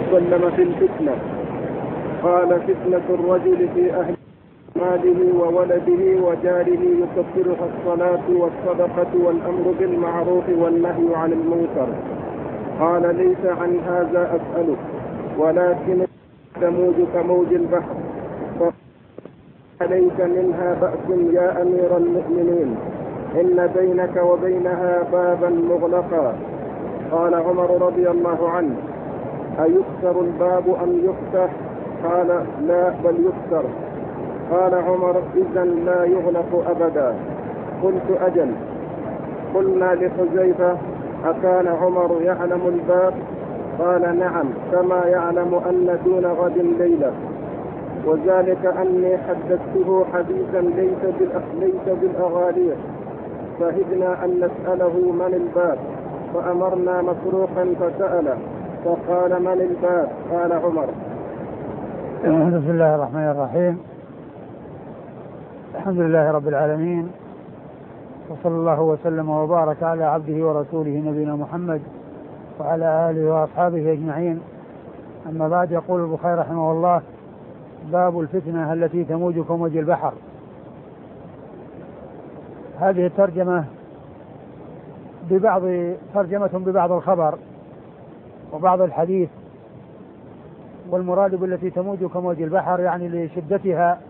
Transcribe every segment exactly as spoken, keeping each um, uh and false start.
وسلم في الفتنة. قال: فتنة الرجل في أهل ماله وولده وجاره يكفرها الصلاة والصدقة والأمر بالمعروف والنهي عن المنكر. قال: ليس عن هذا أسألك، ولكن تموج كموج البحر، فليس منها بأس يا أمير المؤمنين، إن بينك وبينها بابا مغلقا. قال عمر رضي الله عنه: أيكسر الباب أم يفتح؟ قال: لا، بل يكسر. قال عمر: إذن لا يغلق أبدا. قلت: أجل. قلنا لحذيفة: أكان عمر يعلم الباب؟ قال: نعم، كما يعلم أن دون غد ليلة، وذلك أني حدثته حديثا ليس بالأغالير، فهدنا أن نسأله من الباب، فأمرنا مسروقا فسأله فقال: من الباب؟ قال عمر. بسم الله الرحمن الرحيم. الحمد لله رب العالمين، وصلى الله وسلم وبارك على عبده ورسوله نبينا محمد وعلى آله وأصحابه أجمعين. أما بعد، يقول البخاري رحمه الله: باب الفتنة التي تموج كموج البحر. هذه الترجمة ببعض ترجمة ببعض الخبر وبعض الحديث، والمراد بالتي تموج كموج البحر يعني لشدتها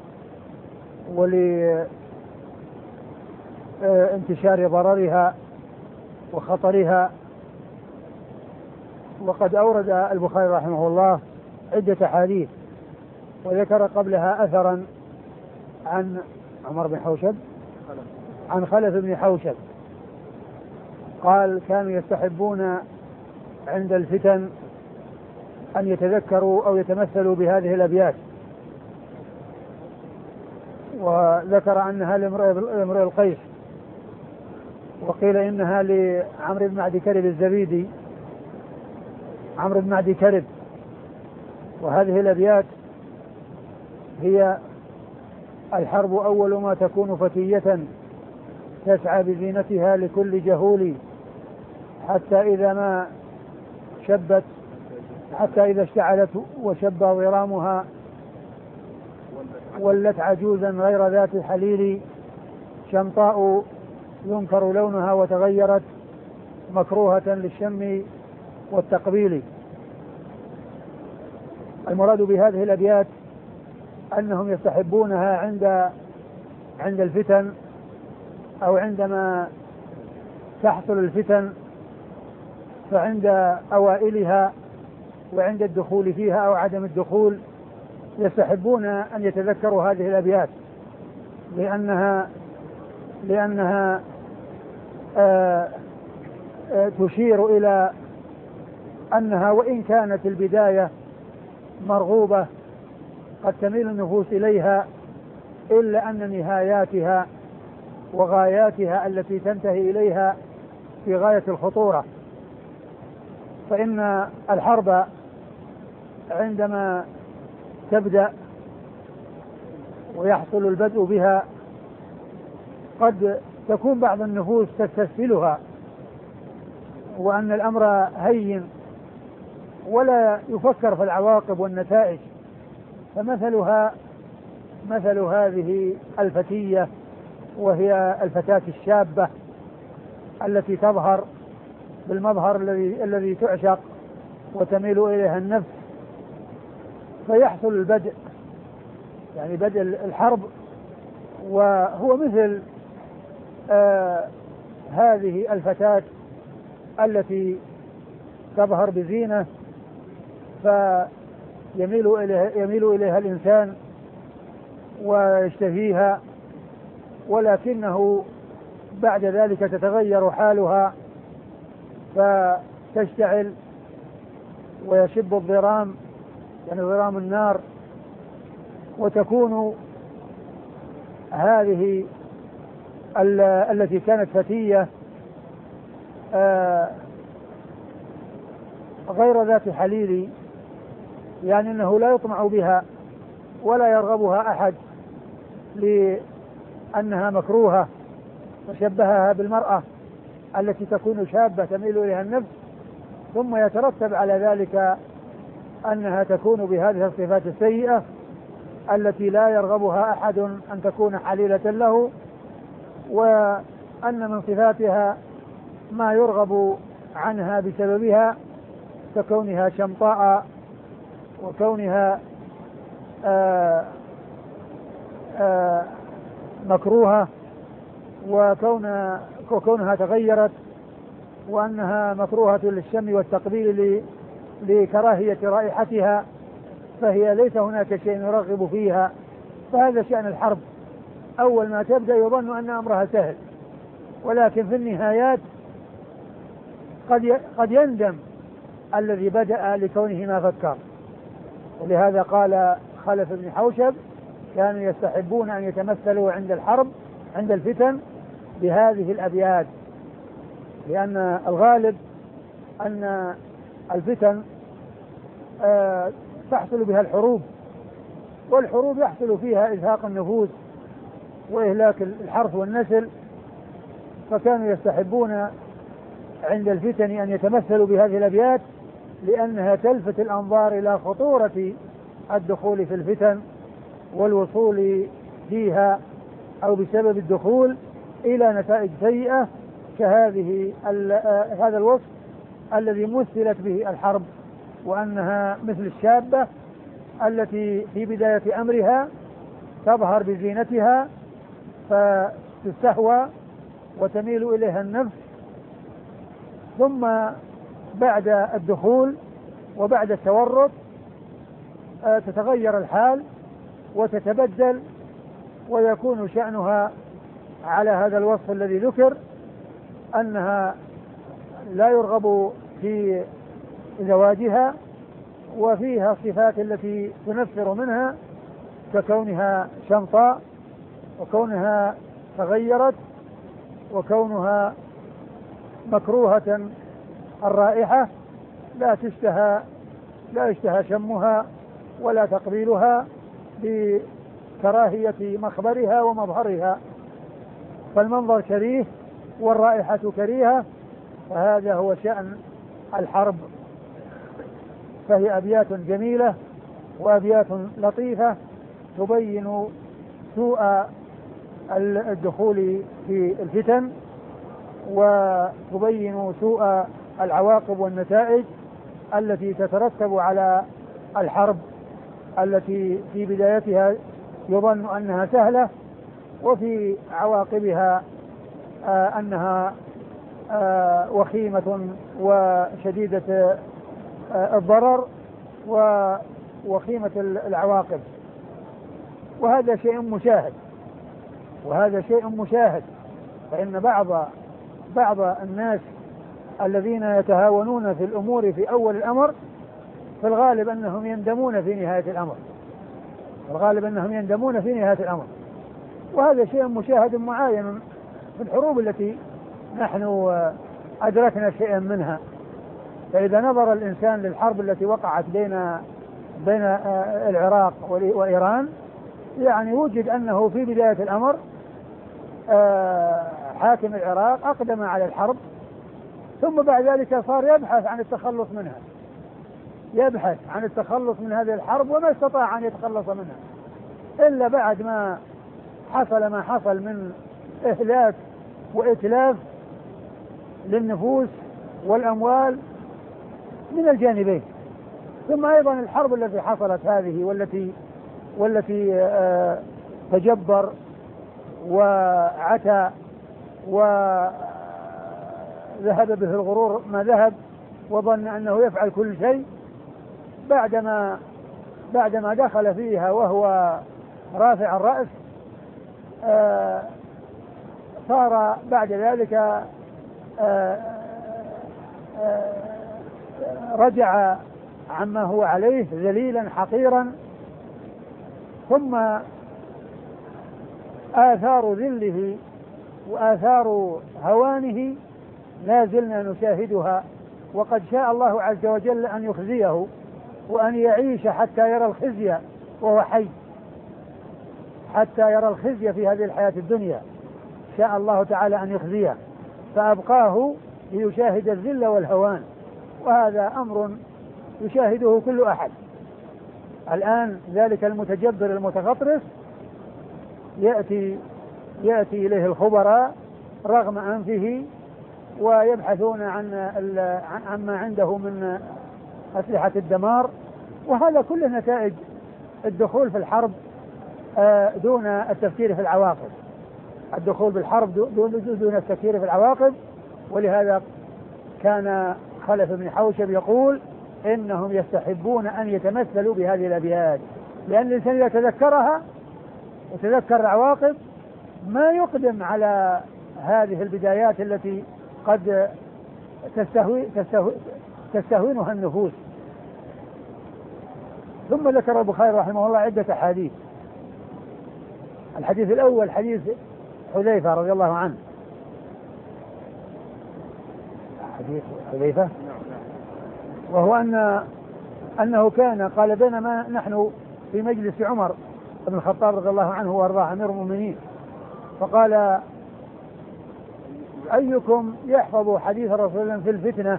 ولانتشار ضررها وخطرها. وقد أورد البخاري رحمه الله عدة حديث، وذكر قبلها أثرا عن عمر بن حوشب عن خلف بن حوشب قال: كانوا يستحبون عند الفتن أن يتذكروا أو يتمثلوا بهذه الأبيات، وذكر أنها لامرئ القيس، وقيل إنها لعمرو بن معدي كرب الزبيدي عمرو بن معدي كرب. وهذه الأبيات هي: الحرب أول ما تكون فتية، تسعى بزينتها لكل جهول، حتى إذا ما شبت حتى إذا اشتعلت وشب ضرامها، ولت عجوزا غير ذات حليل، شمطاء ينكر لونها وتغيرت، مكروهة للشم والتقبيل. المراد بهذه الأبيات أنهم يستحبونها عند عند الفتن، أو عندما تحصل الفتن، فعند أوائلها وعند الدخول فيها أو عدم الدخول يستحبون أن يتذكروا هذه الأبيات، لأنها لأنها آآ آآ تشير إلى أنها وإن كانت البداية مرغوبة قد تميل النفوس إليها، إلا أن نهاياتها وغاياتها التي تنتهي إليها في غاية الخطورة. فإن الحرب عندما تبدأ ويحصل البدء بها قد تكون بعض النفوس تستسهلها، وأن الأمر هين ولا يفكر في العواقب والنتائج. فمثلها مثل هذه الفتية، وهي الفتاة الشابة التي تظهر بالمظهر الذي الذي تعشق وتميل إليها النفس، فيحصل البدء يعني بدء الحرب. وهو مثل آه هذه الفتاة التي تظهر بزينة فيميل إليها, يميل إليها الإنسان ويشتهيها، ولكنه بعد ذلك تتغير حالها فتشتعل ويشب الضرام، يعني ضرام النار، وتكون هذه التي كانت فتية آه غير ذات حليل، يعني أنه لا يطمع بها ولا يرغبها أحد لأنها مكروهة، وشبهها بالمرأة التي تكون شابة تميل إليها النفس، ثم يترتب على ذلك أنها تكون بهذه الصفات السيئة التي لا يرغبها أحد أن تكون حليلة له، وأن من صفاتها ما يرغب عنها بسببها ككونها شمطاء وكونها آآ آآ مكروهة وكون وكونها تغيرت وأنها مكروهة للشم والتقبيل لكراهية رائحتها، فهي ليس هناك شيء يرغب فيها. فهذا شأن الحرب، أول ما تبدأ يظن أن أمرها سهل، ولكن في النهايات قد قد يندم الذي بدأ لكونه ما فكر. ولهذا قال خلف بن حوشب: كانوا يستحبون أن يتمثلوا عند الحرب عند الفتن بهذه الأبيات، لأن الغالب أن الفتن آه تحصل بها الحروب، والحروب يحصل فيها إزهاق النفوس وإهلاك الحرث والنسل، فكانوا يستحبون عند الفتن أن يتمثلوا بهذه الأبيات لأنها تلفت الأنظار إلى خطورة الدخول في الفتن والوصول فيها أو بسبب الدخول إلى نتائج سيئة كهذه هذا الوصف الذي مثلت به الحرب، وأنها مثل الشابة التي في بداية أمرها تظهر بزينتها فتستهوى وتميل إليها النفس، ثم بعد الدخول وبعد التورط تتغير الحال وتتبدل ويكون شأنها على هذا الوصف الذي ذكر، أنها لا يرغب في زواجها وفيها الصفات التي تنفر منها ككونها شمطاء وكونها تغيرت وكونها مكروهة الرائحة لا تشتهى لا يشتهى شمها ولا تقبيلها بكراهية مخبرها ومظهرها، فالمنظر كريه والرائحة كريهة، فهذا هو شأن الحرب. فهي أبيات جميلة وأبيات لطيفة تبين سوء الدخول في الفتن وتبين سوء العواقب والنتائج التي تترتب على الحرب التي في بدايتها يظن أنها سهلة وفي عواقبها آه أنها آه وخيمة وشديدة آه الضرر ووخيمة العواقب. وهذا شيء مشاهد وهذا شيء مشاهد فإن بعض بعض الناس الذين يتهاونون في الأمور في أول الأمر في الغالب أنهم يندمون في نهاية الأمر في الغالب أنهم يندمون في نهاية الأمر وهذا شيء مشاهد معاين في الحروب التي نحن أدركنا شيئا منها. فإذا نظر الإنسان للحرب التي وقعت بين بين العراق وإيران يعني وجد أنه في بداية الأمر حاكم العراق أقدم على الحرب، ثم بعد ذلك صار يبحث عن التخلص منها يبحث عن التخلص من هذه الحرب وما استطاع أن يتخلص منها إلا بعد ما حصل ما حصل من إهلاك وإتلاف للنفوس والأموال من الجانبين. ثم أيضا الحرب التي حصلت هذه والتي والتي آه تجبر وعتى وذهب به الغرور ما ذهب وظن أنه يفعل كل شيء، بعدما بعدما دخل فيها وهو رافع الرأس آه صار بعد ذلك آه آه رجع عما هو عليه ذليلا حقيرا، ثم آثار ذله وآثار هوانه لا زلنا نشاهدها، وقد شاء الله عز وجل أن يخزيه وأن يعيش حتى يرى الخزي وهو حي، حتى يرى الخزي في هذه الحياة الدنيا شاء الله تعالى أن يخزيه فأبقاه ليشاهد الذل والهوان. وهذا أمر يشاهده كل أحد. الآن ذلك المتجبر المتغطرس يأتي يأتي إليه الخبراء رغم أنفه ويبحثون عن عما عنده من أسلحة الدمار، وهذا كله نتائج الدخول في الحرب دون التفكير في العواقب، الدخول بالحرب دون دون التفكير في العواقب. ولهذا كان خلف بن حوشب يقول إنهم يستحبون أن يتمثلوا بهذه الأبيات، لأن الإنسان إذا تذكرها وتذكر العواقب ما يقدم على هذه البدايات التي قد تستهوي تستهوي تستهوينها النفوس. ثم ذكر البخاري رحمه الله عدة أحاديث. الحديث الأول حديث حذيفة رضي الله عنه، حديث حذيفة وهو أن أنه كان قال بينما نحن في مجلس عمر بن الخطاب رضي الله عنه وارضاه أمير المؤمنين، فقال أيكم يحفظ حديث رسول الله في الفتنة؟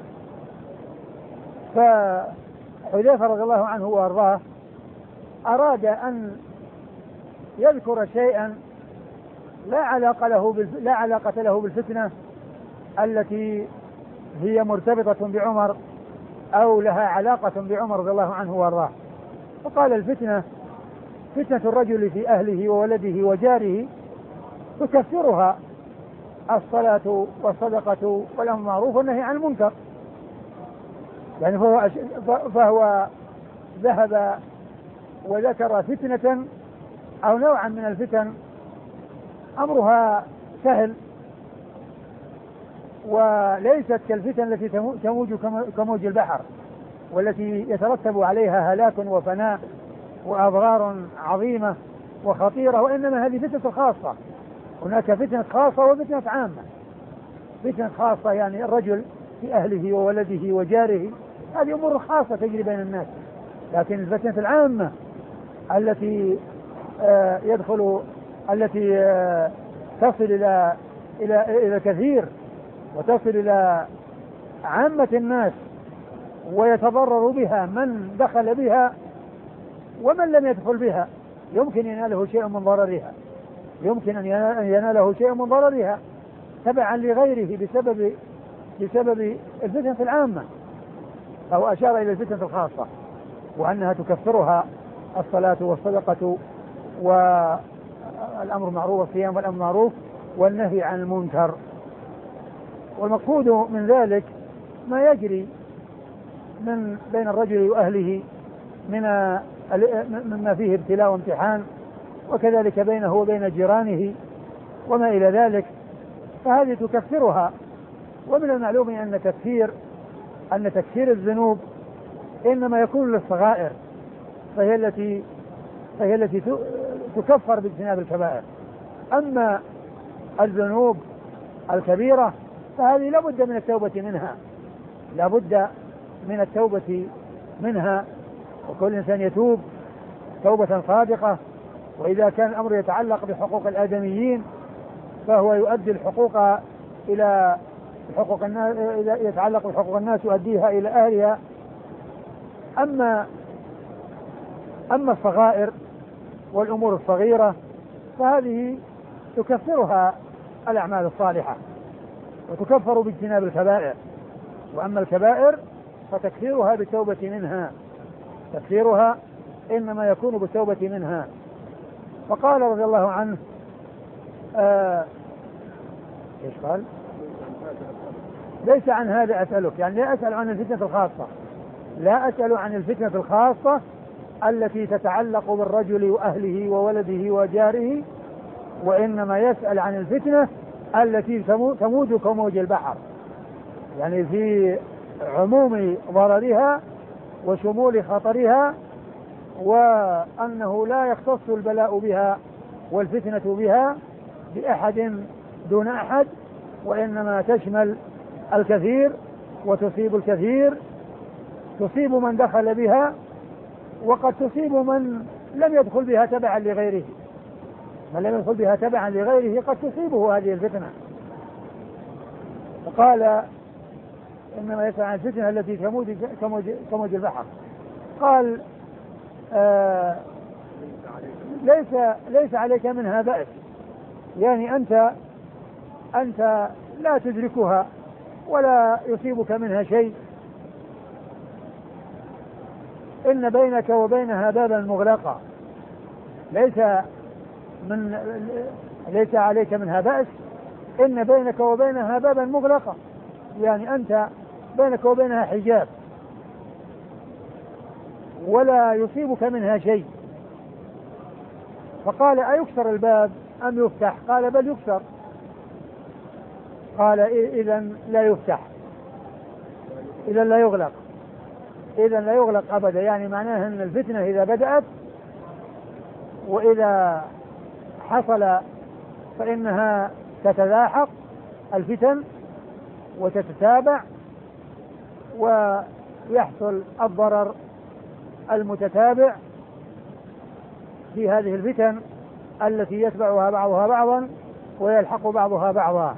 فحذيفة رضي الله عنه وارضاه أراد أن يذكر شيئا لا علاقة له بالف... لا علاقة له بالفتنة التي هي مرتبطة بعمر أو لها علاقة بعمر رضي الله عنه وارضاه. فقال الفتنة فتنة الرجل في أهله وولده وجاره تكفرها الصلاة والصدقة والأمر بالمعروف والنهي عن المنكر. يعني فهو, فهو ذهب وذكر فتنة أو نوعا من الفتن أمرها سهل وليست كالفتن التي تموج كموج البحر والتي يترتب عليها هلاك وفناء وأضرار عظيمة وخطيرة، وإنما هذه فتنة خاصة. هناك فتنة خاصة وفتنة عامة. فتنة خاصة يعني الرجل في أهله وولده وجاره، هذه أمور خاصة تجري بين الناس. لكن الفتنة العامة التي آه يدخل التي آه تصل إلى إلى إلى كثير وتصل إلى عامة الناس ويتضرر بها من دخل بها ومن لم يدخل بها، يمكن يناله شيء من ضررها، يمكن أن يناله شيء من ضررها تبعا لغيره بسبب بسبب الفتنة العامة. أو أشار إلى الفتنة الخاصة وأنها تكفرها الصلاة والصدقة والأمر بالمعروف والصيام والأمر بالمعروف والنهي عن المنكر. والمقصود من ذلك ما يجري من بين الرجل وأهله من مما فيه ابتلاء وامتحان، وكذلك بينه وبين جيرانه وما إلى ذلك، فهذه تكفرها. ومن المعلوم أن تكفير أن تكفير الذنوب إنما يكون للصغائر، فهي التي فهي التي تكفر باجتناب الكبائر. أما الذنوب الكبيرة فهذه لا بد من التوبة منها، لا بد من التوبة منها، وكل إنسان يتوب توبة صادقة. وإذا كان الأمر يتعلق بحقوق الآدميين فهو يؤدي الحقوق إلى حقوق الناس، إذا يتعلق بحقوق الناس يؤديها إلى أهلها. أما أما الصغائر والأمور الصغيرة فهذه تكفرها الأعمال الصالحة وتكفر باجتناب الكبائر. وأما الكبائر فتكفيرها بالتوبة منها، تكفيرها إنما يكون بالتوبة منها. فقال رضي الله عنه آه إيش قال؟ ليس عن هذا أسألك، يعني لا أسأل عن الفتنة الخاصة، لا أسأل عن الفتنة الخاصة التي تتعلق بالرجل وأهله وولده وجاره، وإنما يسأل عن الفتنة التي تموج كموج البحر، يعني في عموم ضررها وشمول خطرها، وأنه لا يختص البلاء بها والفتنة بها بأحد دون أحد، وإنما تشمل الكثير وتصيب الكثير، تصيب من دخل بها وقد تصيب من لم يدخل بها تبعا لغيره، من لم يدخل بها تبعا لغيره قد تصيبه هذه الفتنة. فقال إنما يسأل عن الفتنة التي كموج, كموج, كموج البحر. قال آه ليس, ليس عليك منها بأس، يعني أنت أنت لا تدركها ولا يصيبك منها شيء، إن بينك وبينها بابا مغلقا، ليس من ليس عليك منها بأس، إن بينك وبينها بابا مغلقا، يعني أنت بينك وبينها حجاب ولا يصيبك منها شيء. فقال أيكسر الباب أم يفتح؟ قال بل يكسر. قال إذن لا يفتح، إذن لا يغلق، إذن لا يغلق أبدا، يعني معناه أن الفتنة إذا بدأت وإذا حصل فإنها تتلاحق الفتن وتتتابع ويحصل الضرر المتتابع في هذه الفتن التي يتبعها بعضها بعضا ويلحق بعضها بعضا.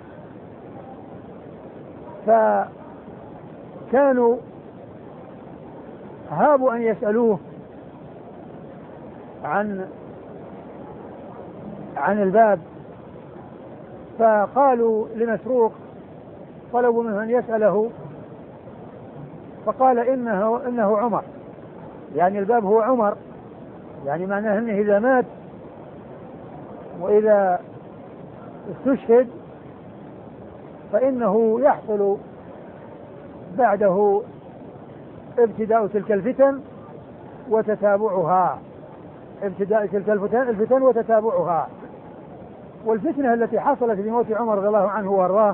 فكانوا هابوا أن يسألوه عن عن الباب، فقالوا لمسروق، طلبوا منه أن يسأله، فقال إنه, إنه عمر، يعني الباب هو عمر، يعني معناه أنه إذا مات وإذا استشهد فإنه يحصل بعده ابتداء تلك الفتن وتتابعها، ابتداء تلك الفتن, الفتن وتتابعها. والفتنة التي حصلت بموت عمر رضي الله عنه وارضاه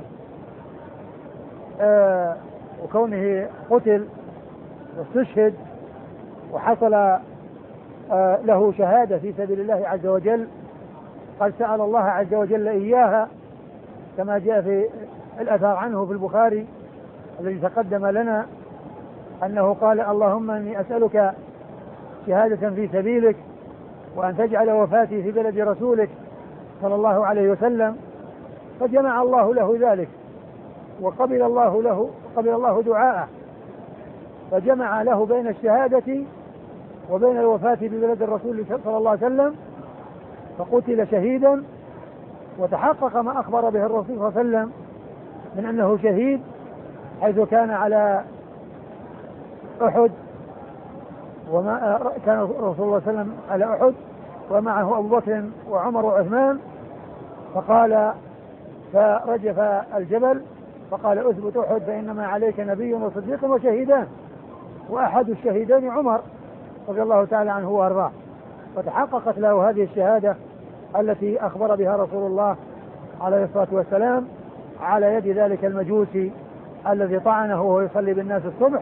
آه وكونه قتل واستشهد وحصل آه له شهادة في سبيل الله عز وجل، قد سأل الله عز وجل إياها كما جاء في الأثار عنه في البخاري الذي تقدم لنا أنه قال اللهم إني أسألك شهادة في سبيلك وأن تجعل وفاتي في بلد رسولك صلى الله عليه وسلم، فجمع الله له ذلك وقبل الله له قبل الله دعاءه، فجمع له بين الشهادة وبين الوفاة في بلد الرسول صلى الله عليه وسلم، فقتل شهيدا وتحقق ما أخبر به الرسول صلى الله عليه وسلم من أنه شهيد، حيث كان على أحد وما كان رسول الله صلى الله عليه وسلم على أحد ومعه أبو بكر وعمر وعثمان، فقال فرجف الجبل فقال أثبت أحد فإنما عليك نبي وصديق وشهيدان، وأحد الشهيدين عمر رضي الله تعالى عنه وأرضاه، فتحققت له هذه الشهادة التي أخبر بها رسول الله عليه الصلاة والسلام على يد ذلك المجوسي الذي طعنه وهو يصلي بالناس الصبح،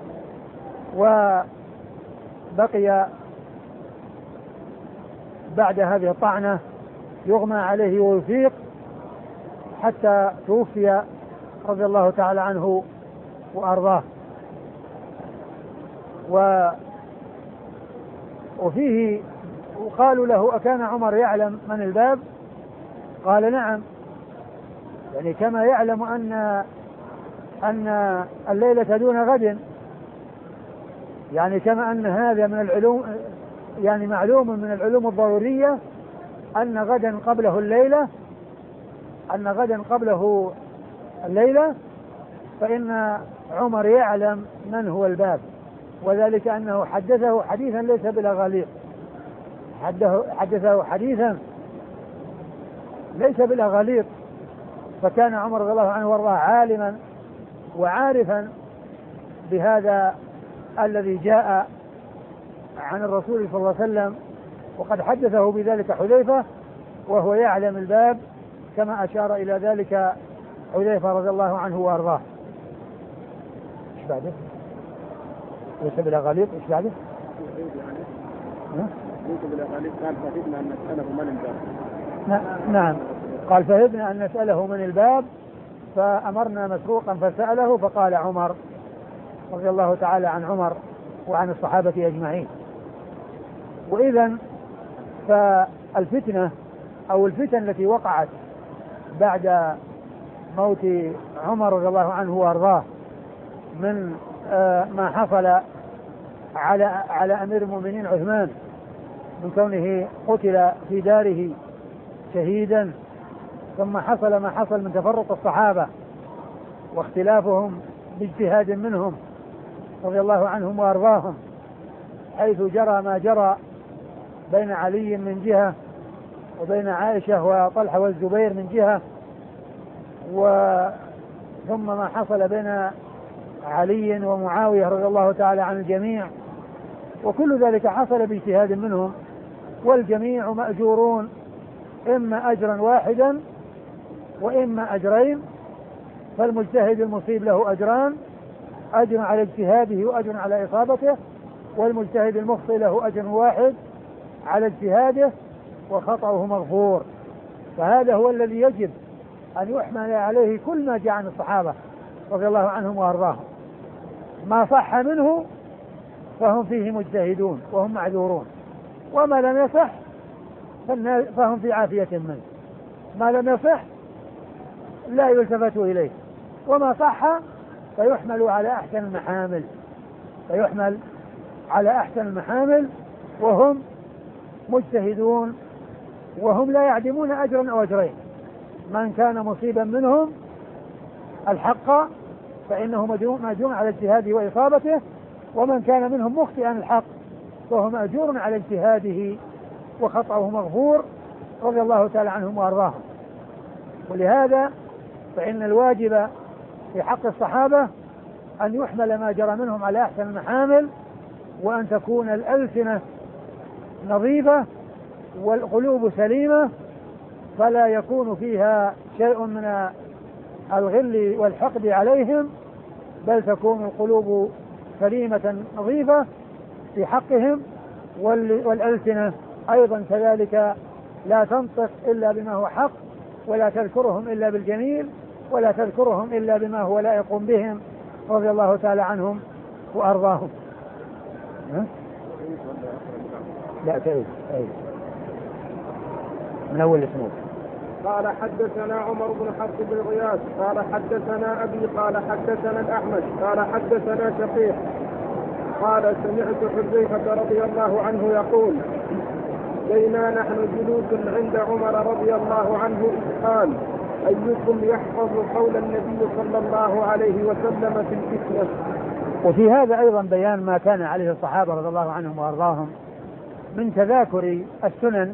وبقي بعد هذه الطعنة يغمى عليه ويفيق حتى توفي رضي الله تعالى عنه وأرضاه. و وفيه وقالوا له أكان عمر يعلم من الباب؟ قال نعم، يعني كما يعلم أن أن الليلة دون غد، يعني كما أن هذا من العلوم، يعني معلوم من العلوم الضرورية أن غدا قبله الليلة أن غدا قبله الليلة فإن عمر يعلم من هو الباب، وذلك أنه حدثه حديثا ليس بالأغاليق، حدثه حديثا ليس بالأغاليق، فكان عمر رضي الله عنه وارضاه عالما وعارفا بهذا الذي جاء عن الرسول صلى الله عليه وسلم، وقد حدثه بذلك حذيفة وهو يعلم الباب كما أشار إلى ذلك حذيفة رضي الله عنه وارضاه. ايش بعده؟ ليس بالأغاليق، ايش بعده؟ ليس بالأغاليق قال فهدنا أن نسأله من الباب. نعم قال فهدنا أن نسأله من الباب، فأمرنا مسروقا فسأله فقال عمر رضي الله تعالى عن عمر وعن الصحابة أجمعين. وإذن فالفتنة أو الفتن التي وقعت بعد موت عمر رضي الله عنه وأرضاه من ما حصل على على أمير المؤمنين عثمان من كونه قتل في داره شهيدا، ثم حصل ما حصل من تفرق الصحابة واختلافهم باجتهاد منهم رضي الله عنهم وأرضاهم، حيث جرى ما جرى بين علي من جهة وبين عائشة وطلحة والزبير من جهة، ثم ما حصل بين علي ومعاوية رضي الله تعالى عن الجميع، وكل ذلك حصل باجتهاد منهم، والجميع مأجورون إما أجرا واحدا وإما أجرين، فالمجتهد المصيب له أجران، أجر على اجتهاده وأجر على إصابته، والمجتهد المخطئ له أجر واحد على اجتهاده وخطأه مغفور. فهذا هو الذي يجب أن يحمل عليه كل ما جاء عن الصحابة رضي الله عنهم وأرضاهم، ما صح منه فهم فيه مجتهدون وهم معذورون، وما لم يصح فهم في عافية منه، ما لم يصح لا يلتفت إليه، وما صح فيحمل على أحسن المحامل فيحمل على أحسن المحامل وهم مجتهدون، وهم لا يعدمون أجرا أو أجرين. من كان مصيبا منهم الحق فإنه مأجور على اجتهاده وإصابته، ومن كان منهم مخطئا الحق فهو مأجور على اجتهاده وخطأه مغفور رضي الله تعالى عنهم وأرضاهم. ولهذا فإن الواجب في حق الصحابة أن يحمل ما جرى منهم على أحسن المحامل، وأن تكون الألسنة نظيفة والقلوب سليمة، فلا يكون فيها شيء من الغل والحقد عليهم، بل تكون القلوب سليمة نظيفة في حقهم، والألسنة أيضا كذلك لا تنطق إلا بما هو حق، ولا تذكرهم إلا بالجميل، ولا تذكرهم إلا بما هو لائق بهم رضي الله تعالى عنهم وأرضاهم. لا تعيد من أول اسمه. قال حدثنا عمر بن حفص بن غياث قال حدثنا أبي قال حدثنا الأحمش قال حدثنا شقيق قال سمعت حذيفة رضي الله عنه يقول بينا نحن جلوس عند عمر رضي الله عنه إذ قال أيكم يحفظ قول النبي صلى الله عليه وسلم في الفتنة. وفي هذا أيضا بيان ما كان عليه الصحابة رضي الله عنهم وأرضاهم من تذاكر السنن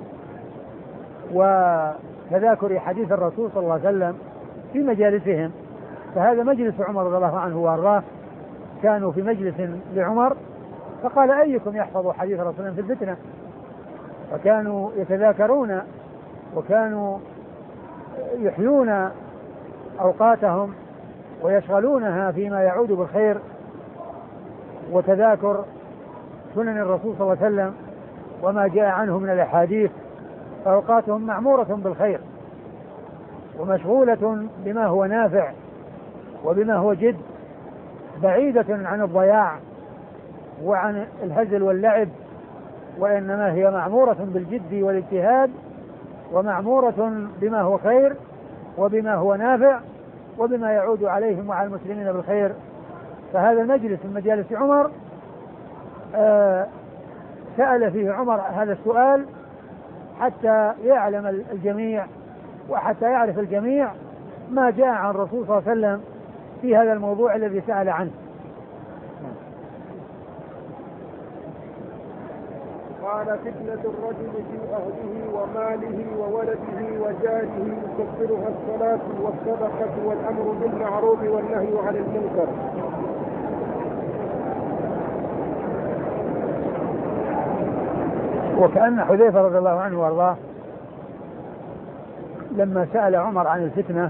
وتذاكر حديث الرسول صلى الله عليه وسلم في مجالسهم. فهذا مجلس عمر رضي الله عنه وأرضاه، كانوا في مجلس لعمر فقال أيكم يحفظ حديث الرسول في الفتنة، فكانوا يتذاكرون وكانوا يحيون أوقاتهم ويشغلونها فيما يعود بالخير وتذاكر سنن الرسول صلى الله عليه وسلم وما جاء عنه من الأحاديث، فأوقاتهم معمورة بالخير ومشغولة بما هو نافع وبما هو جد، بعيدة عن الضياع وعن الهزل واللعب، وإنما هي معمورة بالجد والاجتهاد، ومعمورة بما هو خير وبما هو نافع وبما يعود عليهم وعلى المسلمين بالخير. فهذا المجلس من مجالس عمر آه سأل فيه عمر هذا السؤال حتى يعلم الجميع وحتى يعرف الجميع ما جاء عن الرسول صلى الله عليه وسلم في هذا الموضوع الذي سأل عنه. قال فتنة الرجل في أهله وماله وولده وجاره يكفرها الصلاة والصدقة والأمر بالمعروف والنهي عن المنكر. وكأن حذيفة رضي الله عنه وارضاه لما سأل عمر عن الفتنة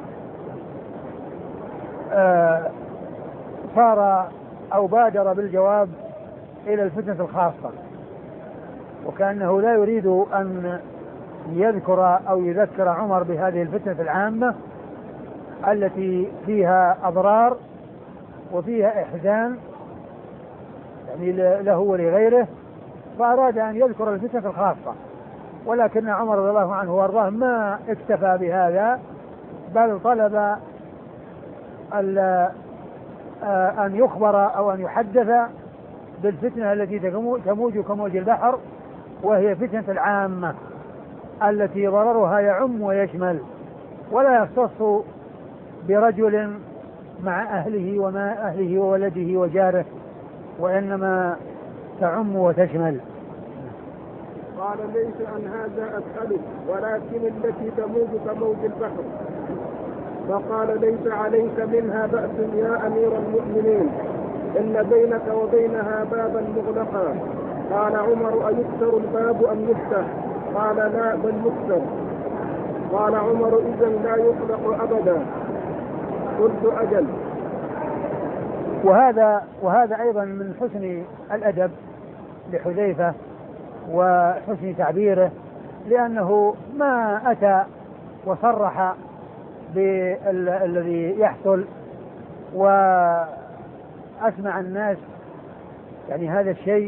آه صار أو بادر بالجواب إلى الفتنة الخاصة، وكأنه لا يريد أن يذكر أو يذكر عمر بهذه الفتنة العامة التي فيها أضرار وفيها إحزان يعني له ولغيره، فأراد أن يذكر الفتنة الخاصة. ولكن عمر رضي الله عنه وارضاه ما اكتفى بهذا، بل طلب أن يخبر أو أن يحدث بالفتنة التي تموج كموج البحر، وهي فتنة العامة التي ضررها يعم ويشمل، ولا يختص برجل مع أهله وما أهله وولده وجاره، وإنما تعم وتشمل. قال ليس عن هذا أسألك، ولكن التي تموج كموج البحر. فقال ليس عليك منها بأس يا أمير المؤمنين، إن بينك وبينها بابا مغلقا. قال عمر أيكسر الباب أم يفتح؟ قال لا بل يكسر. قال عمر إذا لا يطلق أبدا. قلت أجل. وهذا وهذا أيضا من حسن الأدب لحذيفة وحسن تعبيره، لأنه ما أتى وصرح بالذي يحصل وأسمع الناس يعني هذا الشيء،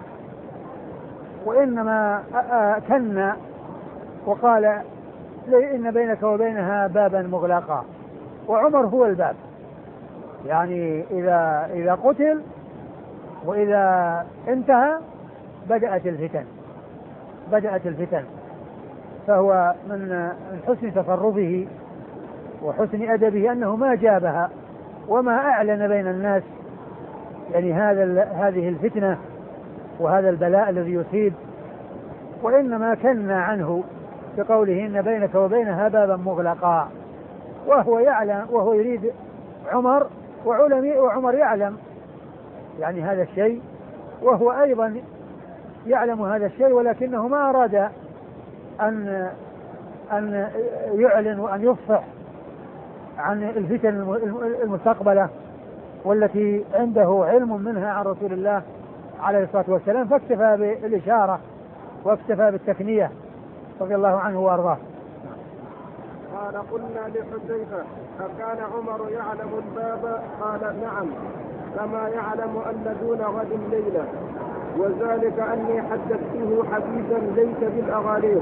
وإنما كن وقال إن بينك وبينها بابا مغلقا، وعمر هو الباب، يعني إذا إذا قتل وإذا انتهى بدأت الفتن بدأت الفتن فهو من حسن تصرفه وحسن أدبه أنه ما جابها وما أعلن بين الناس يعني هذا هذه الفتنة وهذا البلاء الذي يصيب، وإنما كنى عنه بقوله إن بينك وبينها بابا مغلقا، وهو يعلم وهو يريد عمر وعلماء وعمر يعلم يعني هذا الشيء، وهو أيضا يعلم هذا الشيء، ولكنه ما أراد أن أن يعلن وأن يفصح عن الفتن المستقبلة والتي عنده علم منها عن رسول الله عليه الصلاة والسلام، فاكتفى بالإشارة واكتفى بالتكنية رضي الله عنه وأرضاه. قال قلنا لحذيفة أكان عمر يعلم الباب؟ قال نعم، كما يعلم أن دون غد الليلة، وذلك أني حدثته حديثا ليس بالأغاليق.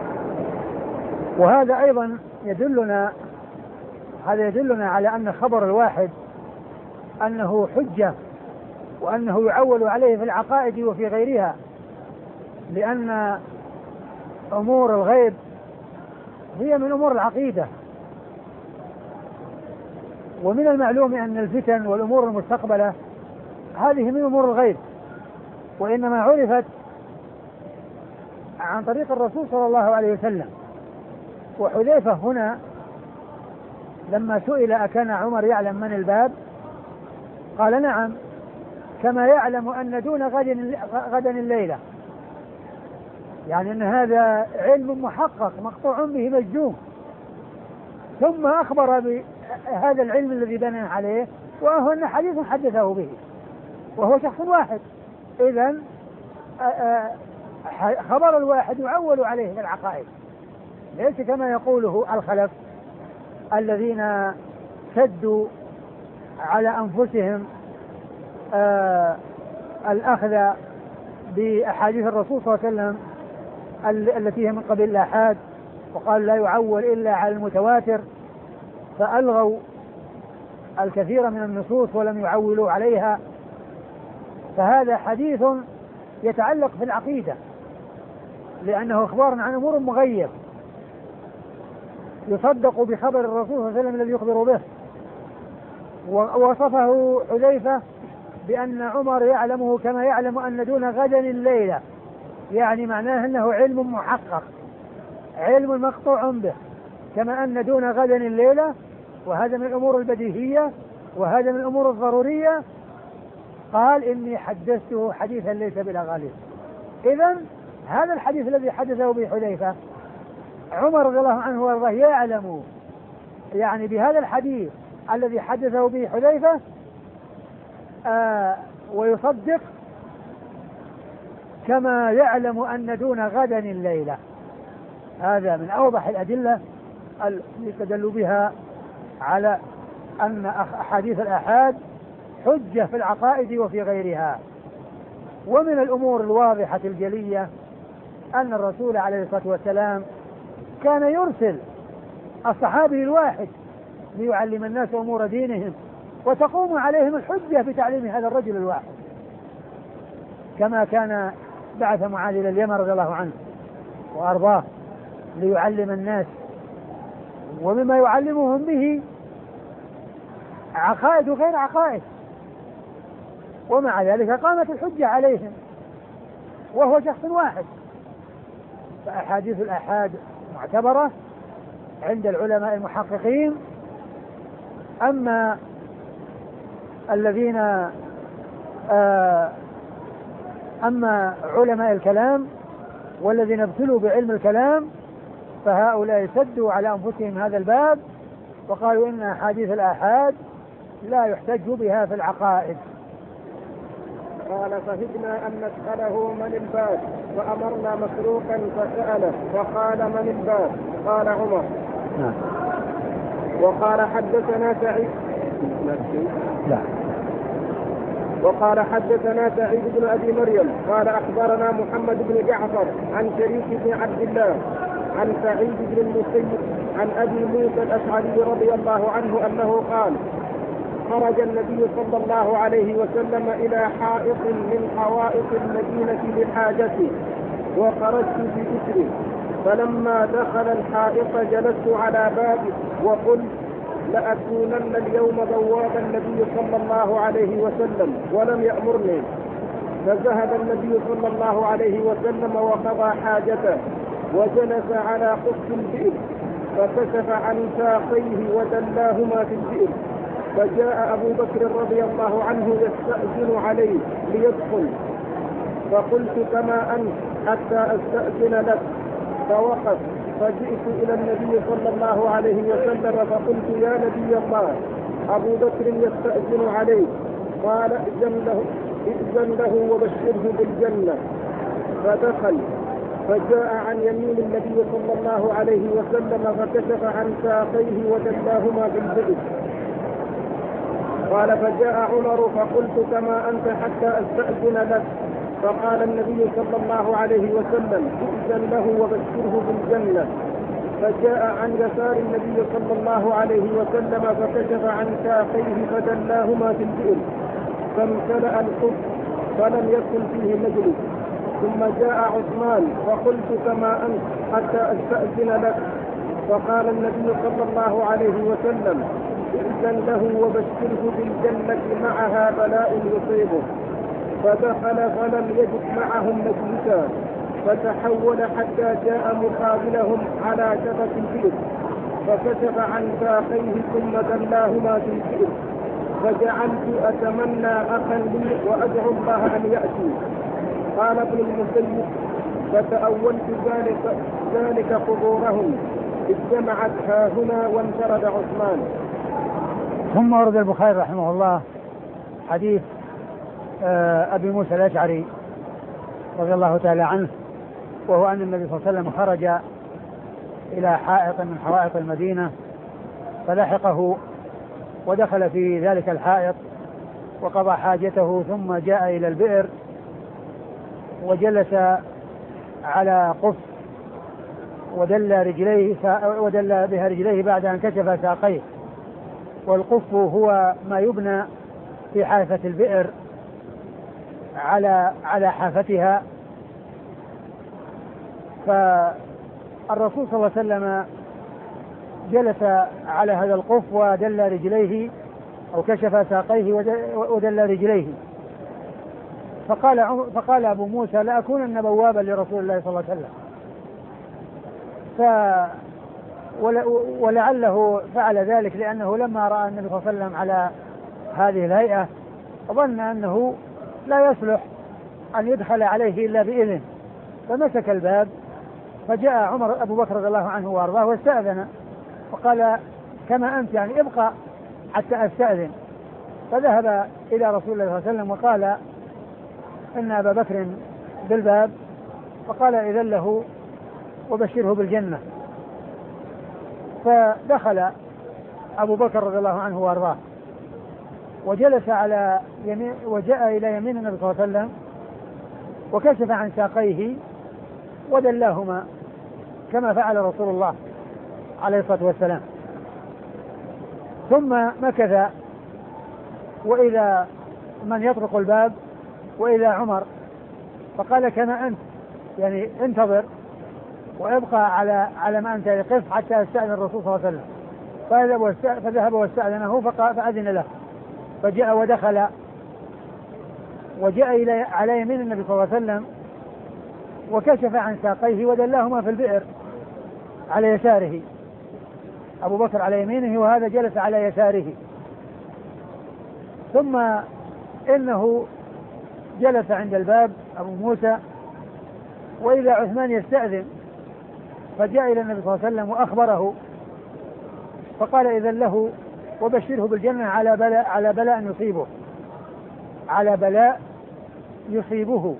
وهذا أيضا يدلنا هذا يدلنا على أن خبر الواحد أنه حجة، وأنه يعول عليه في العقائد وفي غيرها، لأن أمور الغيب هي من أمور العقيدة، ومن المعلوم أن الفتن والأمور المستقبلة هذه من أمور الغيب، وإنما عرفت عن طريق الرسول صلى الله عليه وسلم. وحذيفة هنا لما سئل أكان عمر يعلم من الباب قال نعم، كما يعلم أن دون غد غدا الليلة، يعني أن هذا علم محقق مقطوع به مجزوم، ثم أخبر بهذا العلم الذي بنى عليه وهو أن حديث حدثه به وهو شخص واحد. إذن خبر الواحد يعول عليه في العقائد، ليس كما يقوله الخلف الذين شدوا على أنفسهم آه الأخذ بأحاديث الرسول صلى الله عليه وسلم التي هي من قبيل الآحاد، وقال لا يعول إلا على المتواتر، فألغوا الكثير من النصوص ولم يعولوا عليها. فهذا حديث يتعلق في العقيدة، لأنه إخبار عن أمور مغيب يصدق بخبر الرسول صلى الله عليه وسلم الذي يخبر به. ووصفه حذيفة بأن عمر يعلمه كما يعلم أن دون غدا الليلة، يعني معناه أنه علم محقق، علم مقطوع به، كما أن دون غدا الليلة، وهذا من الأمور البديهية وهذا من الأمور الضرورية. قال إني حدثته حديثا ليس بالأغاليق. إذن هذا الحديث الذي حدثه به حذيفة عمر رضي الله عنه وارضاه يعلم يعني بهذا الحديث الذي حدثه به حذيفة آه ويصدق كما يعلم أن دون غدا الليلة. هذا من أوضح الأدلة التي يستدل بها على أن أحاديث الآحاد حجة في العقائد وفي غيرها. ومن الأمور الواضحة الجلية أن الرسول عليه الصلاة والسلام كان يرسل الصحابي الواحد ليعلم الناس أمور دينهم وتقوم عليهم الحجة بتعليم هذا الرجل الواحد، كما كان بعث معاذ إلى اليمن رضي الله عنه وأرضاه ليعلم الناس، ومما يعلمهم به عقائد وغير عقائد، ومع ذلك قامت الحجة عليهم وهو شخص واحد. فأحاديث الآحاد معتبرة عند العلماء المحققين. أما الذين آه أما علماء الكلام والذين ابتلوا بعلم الكلام فهؤلاء سدوا على أنفسهم هذا الباب وقالوا إن أحاديث الآحاد لا يحتج بها في العقائد. قال فهدنا أن نسأله من الباب، فأمرنا مسروقا فسأله فقال من الباب؟ قال عمر. نعم. وقال حدثنا سعيد لا. وقال حدثنا سعيد بن أبي مريم قال أخبرنا محمد بن جعفر عن شريك بن عبد الله عن سعيد بن المسيب عن أبي موسى الأشعري رضي الله عنه أنه قال خرج النبي صلى الله عليه وسلم إلى حائط من حوائط المدينة لحاجته وخرجت بإثره، فلما دخل الحائط جلست على بابه وقلت لأكونن اليوم بواب النبي صلى الله عليه وسلم ولم يأمرني. فذهب النبي صلى الله عليه وسلم وقضى حاجته وجلس على قص البئر فكشف عن ساقيه ودلاهما في البئر، فجاء أبو بكر رضي الله عنه يستأذن عليه ليدخل، فقلت كما أنت حتى أستأذن لك، فوقف، فجئت إلى النبي صلى الله عليه وسلم فقلت يا نبي الله أبو بكر يستأذن عليه، قال ائذن له, ائذن له وبشره بالجنة. فدخل فجاء عن يمين النبي صلى الله عليه وسلم فكشف عن ساقيه ودلاهما بالبئر. قال فجاء عمر فقلت كما أنت حتى أستأذن لك، فقال النبي صلى الله عليه وسلم ائذن له وبشره بالجنة. فجاء عن يسار النبي صلى الله عليه وسلم فكشف عن ساقيه فدلاهما في البئر، فامتلأ الحب فلم يكن فيه مجلس. ثم جاء عثمان فقلت كما أنت حتى أستأذن لك، فقال النبي صلى الله عليه وسلم ائذن له وبشره بالجنة معها بلاء يصيبه. فدخل فلم يجد معهم مجلسا، فتحول حتى جاء مقابلهم على شفة البئر فكشف عن ساقيه ثم دلاهما في البئر، فجعلت أتمنى أخا لي وأدعو الله أن يأتي. قال ابن المسيب فتأولت ذلك, ذلك قبورهم اجتمعت ها هنا وانفرد عثمان. ثم ورد البخاري رحمه الله حديث أبي موسى الأشعري رضي الله تعالى عنه، وهو أن النبي صلى الله عليه وسلم خرج إلى حائط من حوائط المدينة فلحقه ودخل في ذلك الحائط وقضى حاجته، ثم جاء إلى البئر وجلس على قف ودل رجليه ودل بها رجليه بعد أن كشف ساقيه. والقف هو ما يبنى في حافة البئر على على حافتها. فالرسول صلى الله عليه وسلم جلس على هذا القف ودل رجليه أو كشف ساقيه ودل رجليه، فقال فقال أبو موسى لأكونن بوابا لرسول الله صلى الله عليه وسلم. ف ولعله فعل ذلك لأنه لما رأى النبي صلى الله عليه وسلم على هذه الهيئة ظن أنه لا يصلح أن يدخل عليه إلا بإذن، فمسك الباب، فجاء عمر أبو بكر رضي الله عنه وأرضاه واستأذن وقال كما أنت يعني ابقى حتى أستأذن. فذهب إلى رسول الله صلى الله عليه وسلم وقال إن أبا بكر بالباب، فقال إذن له وبشره بالجنة. فدخل أبو بكر رضي الله عنه وأرضاه وجلس على يمين وجاء إلى يمين النبي صلى الله عليه وسلم وكشف عن ساقيه ودلاهما كما فعل رسول الله عليه الصلاة والسلام. ثم مكث وإذا من يطرق الباب وإذا عمر، فقال كما أنت، يعني انتظر وابقى على على ما أنت، يقف حتى يستأذن الرسول صلى الله عليه وسلم. فذهب واستأذنه فأذن له، فجاء ودخل وجاء إلى على يمين النبي صلى الله عليه وسلم وكشف عن ساقيه ودلاهما في البئر على يساره، أبو بكر على يمينه وهذا جلس على يساره. ثم إنه جلس عند الباب أبو موسى وإذا عثمان يستأذن، فجاء إلى النبي صلى الله عليه وسلم وأخبره فقال إذن له وبشره بالجنة على بلاء على بلاء يصيبه على بلاء يصيبه.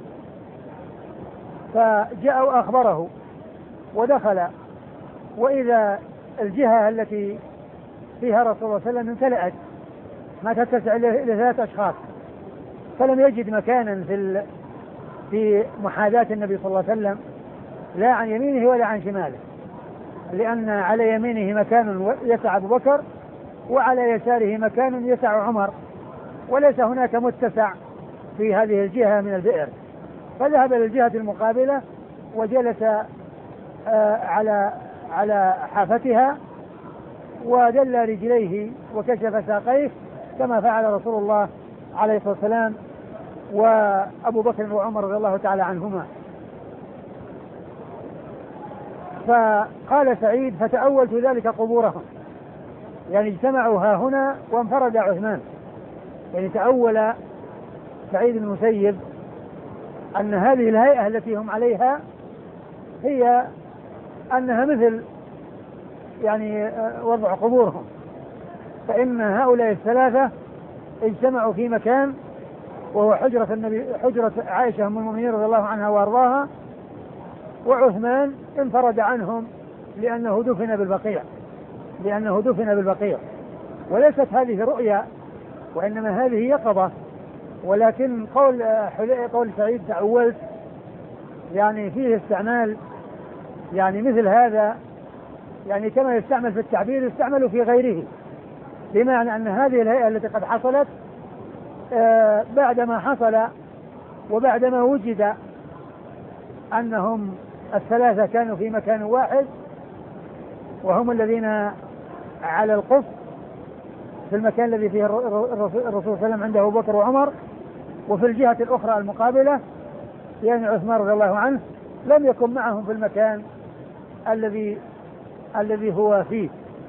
فجاء وأخبره ودخل، وإذا الجهة التي فيها رسول الله صلى الله عليه وسلم امتلأت ما تتسع لثلاث أشخاص، فلم يجد مكانا في في محاذاة النبي صلى الله عليه وسلم لا عن يمينه ولا عن شماله، لأن على يمينه مكان يسع أبو بكر وعلى يساره مكان يسع عمر، وليس هناك متسع في هذه الجهة من البئر. فذهب إلى الجهة المقابلة وجلس على على حافتها ودل رجليه وكشف ساقيه كما فعل رسول الله عليه الصلاة والسلام وأبو بكر وعمر رضي الله تعالى عنهما. فقال سعيد فتأولت ذلك قبورهم، يعني اجتمعوا ها هنا وانفرد عثمان، يعني تأول سعيد بن المسيب أن هذه الهيئة التي هم عليها هي أنها مثل يعني وضع قبورهم، فإن هؤلاء الثلاثة اجتمعوا في مكان وهو حجرة النبي حجرة عائشة أم المؤمنين رضي الله عنها وأرضاها، وعثمان انفرد عنهم لأنه دفن بالبقيع لأنه دفن بالبقيع وليست هذه رؤيا وإنما هذه يقظة. ولكن قول قول سعيد تأولت يعني فيه استعمال يعني مثل هذا، يعني كما يستعمل في التعبير يستعمل في غيره، بمعنى أن هذه الهيئة التي قد حصلت آه بعدما حصل وبعدما وجد أنهم الثلاثة كانوا في مكان واحد وهم الذين على القف في المكان الذي فيه الرسول صلى الله عليه وسلم عنده أبو بكر وعمر، وفي الجهة الأخرى المقابلة يعني عثمان رضي الله عنه لم يكن معهم في المكان الذي الذي هو فيه.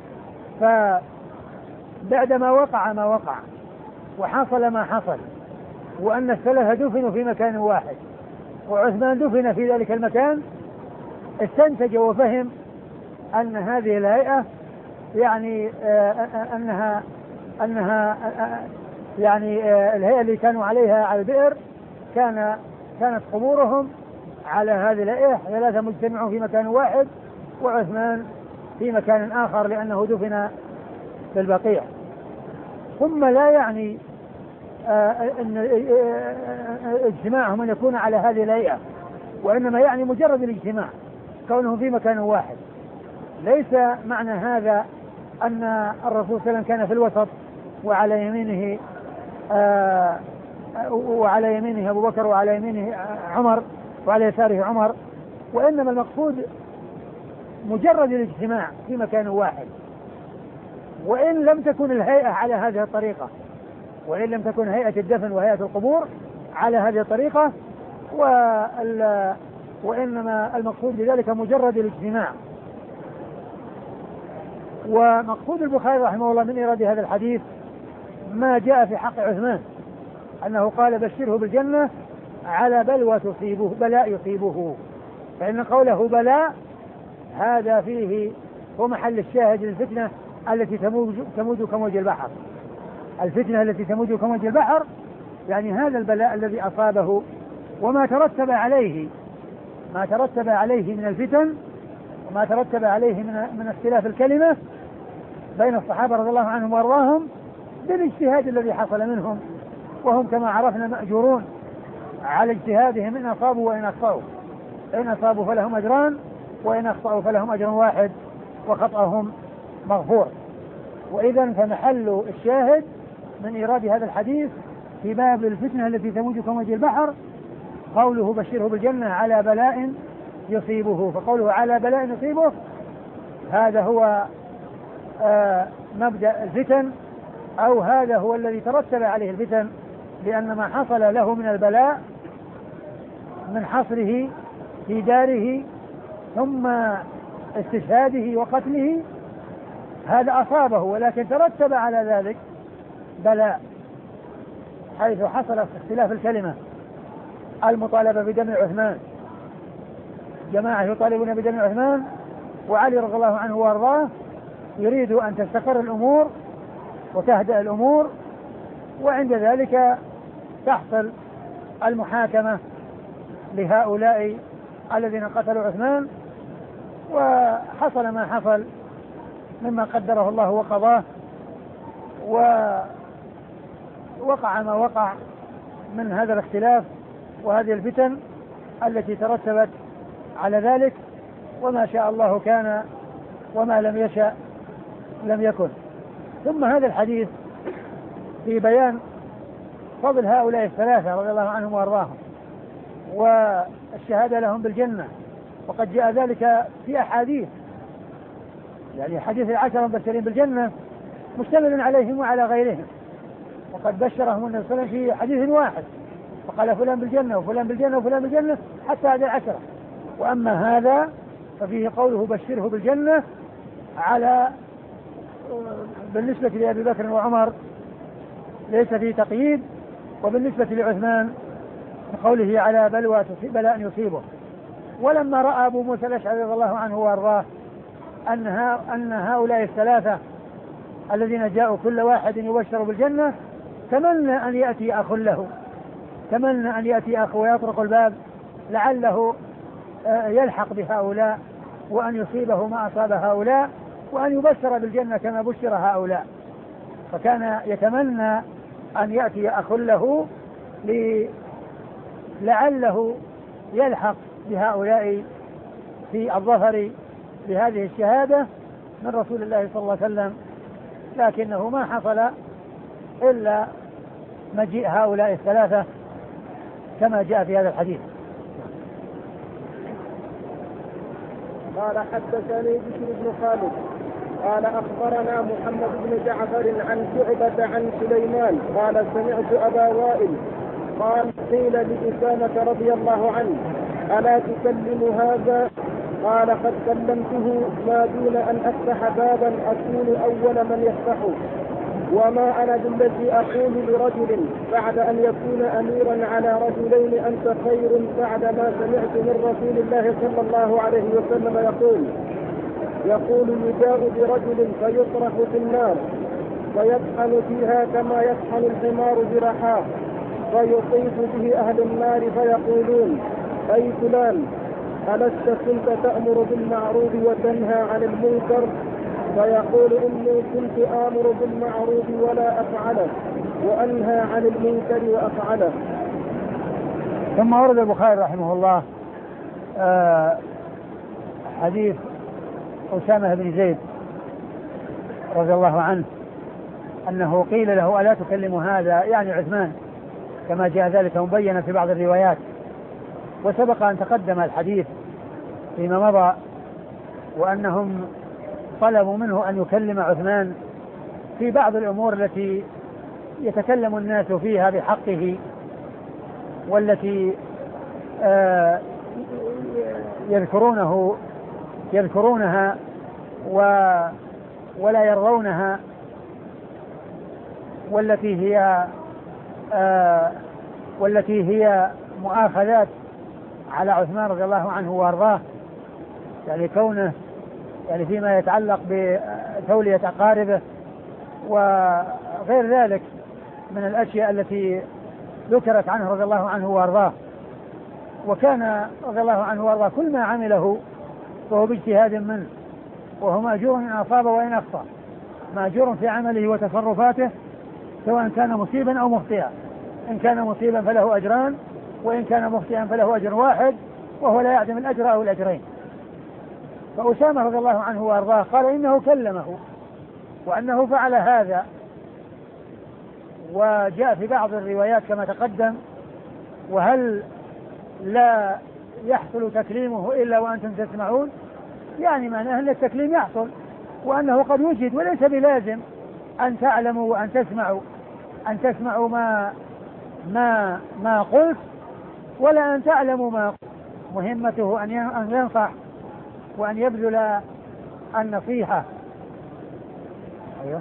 فبعدما وقع ما وقع وحصل ما حصل وأن الثلاثة دفنوا في مكان واحد وعثمان دفن في ذلك المكان، استنتج وفهم أن هذه الهيئة يعني آه أنها أنها آه يعني آه الهيئة اللي كانوا عليها على البئر كان كانت قبورهم على هذه الهيئة، ثلاثة مجتمعون في مكان واحد وعثمان في مكان آخر لأنه دفن في البقيع. ثم لا يعني آه أن آه اجتماعهم أن يكون على هذه الهيئة، وإنما يعني مجرد الاجتماع كونهم في مكان واحد. ليس معنى هذا أن الرسول صلى الله عليه وسلم كان في الوسط وعلى يمينه آه وعلى يمينه أبو بكر وعلى يمينه عمر وعلى يساره عمر، وإنما المقصود مجرد الاجتماع في مكان واحد، وإن لم تكن الهيئة على هذه الطريقة، وإن لم تكن هيئة الدفن وهيئة القبور على هذه الطريقة، وإنما المقصود بذلك مجرد الاجتماع. ومقصود البخاري رحمه الله من إيراد هذا الحديث ما جاء في حق عثمان أنه قال بشره بالجنة على بلوى تصيبه بلاء يصيبه، فإن قوله بلاء هذا فيه هو محل الشاهد للفتنة التي تموج, تموج كموج البحر الفتنة التي تموج كموج البحر، يعني هذا البلاء الذي أصابه وما ترتب عليه ما ترتب عليه من الفتن وما ترتب عليه من, من اختلاف الكلمة بين الصحابة رضي الله عنهم وارضاهم بالاجتهاد الذي حصل منهم، وهم كما عرفنا مأجورون على اجتهادهم إن أصابوا وإن أخطأوا، إن أصابوا فلهم أجران وإن أخطأوا فلهم أجر واحد وخطأهم مغفور. وإذا فمحل الشاهد من إيراد هذا الحديث في باب الفتنة التي تموج كموج البحر قوله بشره بالجنة على بلاء يصيبه. فقوله على بلاء يصيبه هذا هو آه مبدأ الفتن، أو هذا هو الذي ترتب عليه الفتن، لأن ما حصل له من البلاء من حصره في داره ثم استشهاده وقتله هذا أصابه، ولكن ترتب على ذلك بلاء، حيث حصل اختلاف الكلمة، المطالبة بدم عثمان، جماعة يطالبون بدم عثمان، وعلي رضي الله عنه وارضاه يريد أن تستقر الأمور وتهدأ الأمور، وعند ذلك تحصل المحاكمة لهؤلاء الذين قتلوا عثمان، وحصل ما حصل مما قدره الله وقضاه، ووقع ما وقع من هذا الاختلاف وهذه الفتن التي ترتبت على ذلك، وما شاء الله كان وما لم يشأ لم يكن. ثم هذا الحديث في بيان فضل هؤلاء الثلاثة رضي الله عنهم وارضاهم والشهادة لهم بالجنة، وقد جاء ذلك في أحاديث، يعني حديث العشرة المبشرين بالجنة مشتمل عليهم وعلى غيرهم، وقد بشرهم النبي صلى الله عليه وسلم في حديث واحد فقال فلان بالجنة وفلان بالجنة وفلان بالجنة حتى هذه العشرة. وأما هذا ففيه قوله بشره بالجنة على بالنسبة لأبي بكر وعمر ليس فيه تقييد، وبالنسبة لعثمان قوله على بلوى بلاء يصيبه. ولما رأى أبو موسى الأشعري رضي الله عنه وارضاه أن, أن هؤلاء الثلاثة الذين جاءوا كل واحد يبشر بالجنة تمنى أن يأتي أخ له، تمنى أن يأتي أخ ويطرق الباب لعله يلحق بهؤلاء وأن يصيبه ما أصاب هؤلاء وأن يبشر بالجنة كما بشر هؤلاء، فكان يتمنى أن يأتي أخ له لعله يلحق بهؤلاء في الظفر بهذه الشهادة من رسول الله صلى الله عليه وسلم، لكنه ما حصل إلا مجيء هؤلاء الثلاثة كما جاء في هذا الحديث. قال حدثني بشر بن خالد قال أخبرنا محمد بن جعفر عن شعبة عن سليمان قال سمعت أبا وائل قال قيل لأسامة رضي الله عنه ألا تكلم هذا؟ قال قد كلمته ما دون أن أفتح بابا أكون أول من يفتحه، وما أنا بالذي أقول لرجل بعد أن يكون أميرا على رجلين أنت خير بعد ما سمعت من رسول الله صلى الله عليه وسلم يقول يقول يجاء برجل فيطرح في النار فيطحن فيها كما يطحن الحمار برحاه فيطيف به أهل النار فيقولون أي فلان ألست كنت تأمر بالمعروف وتنهى عن المنكر؟ فيقول إني كنت آمر بالمعروف ولا أفعله وأنهى عن المنكر وأفعله. ثم ورد البخاري رحمه الله آه حديث أسامة بن زيد رضي الله عنه أنه قيل له ألا تكلم هذا، يعني عثمان، كما جاء ذلك مبينا في بعض الروايات، وسبق أن تقدم الحديث فيما مضى وأنهم طلبوا منه أن يكلم عثمان في بعض الأمور التي يتكلم الناس فيها بحقه والتي آه يذكرونه يذكرونها ولا يرضونها، والتي هي آه والتي هي مؤاخذات على عثمان رضي الله عنه وارضاه، يعني كونه يعني فيما يتعلق بتولية أقاربه وغير ذلك من الأشياء التي ذكرت عنه رضي الله عنه وارضاه. وكان رضي الله عنه وارضاه كل ما عمله وهو باجتهاد منه، وهو مأجور إن أصاب وإن أخطأ، مأجور في عمله وتصرفاته سواء كان مصيبا أو مخطئا، إن كان مصيبا فله أجران وإن كان مخطئا فله أجر واحد وهو لا يعدم الأجر أو الأجرين. فأسامة رضي الله عنه وارضاه قال إنه كلمه وأنه فعل هذا وجاء في بعض الروايات كما تقدم: وهل لا يحصل تكليمه إلا وأنتم تسمعون؟ يعني معناه أن التكليم يحصل وأنه قد وجد، وليس بلازم أن تعلموا وأن تسمعوا أن تسمعوا ما ما ما قلت، ولا أن تعلموا ما قلت. مهمته أن ينصح وأن يبذل النصيحة. أيوه.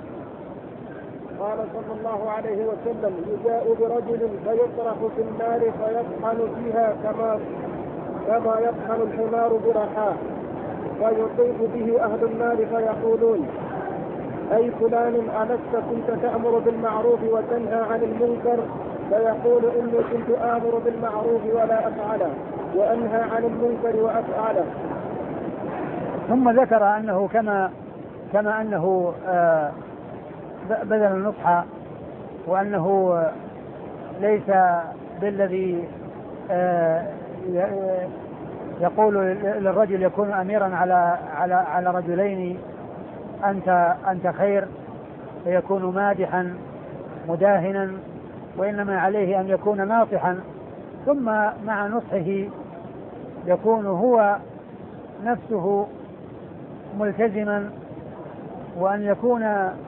قال صلى الله عليه وسلم: يجاء برجل فيطرح في النار فيطحن فيها كما كما يطحن الحمار برحاه، فيطيف به أهل النار فيقولون: أي فلان ألست كنت تأمر بالمعروف وتنهى عن المنكر؟ فيقول: إني كنت آمر بالمعروف ولا أفعله، وأنهى عن المنكر وأفعله. ثم ذكر أنه كما كما أنه آه بذل النصح، وأنه ليس بالذي آه يقول للرجل يكون أميرا على على على رجلين: أنت أنت خير، فيكون مادحا مداهنا، وإنما عليه أن يكون ناصحا، ثم مع نصحه يكون هو نفسه ملتزما، وأن يكون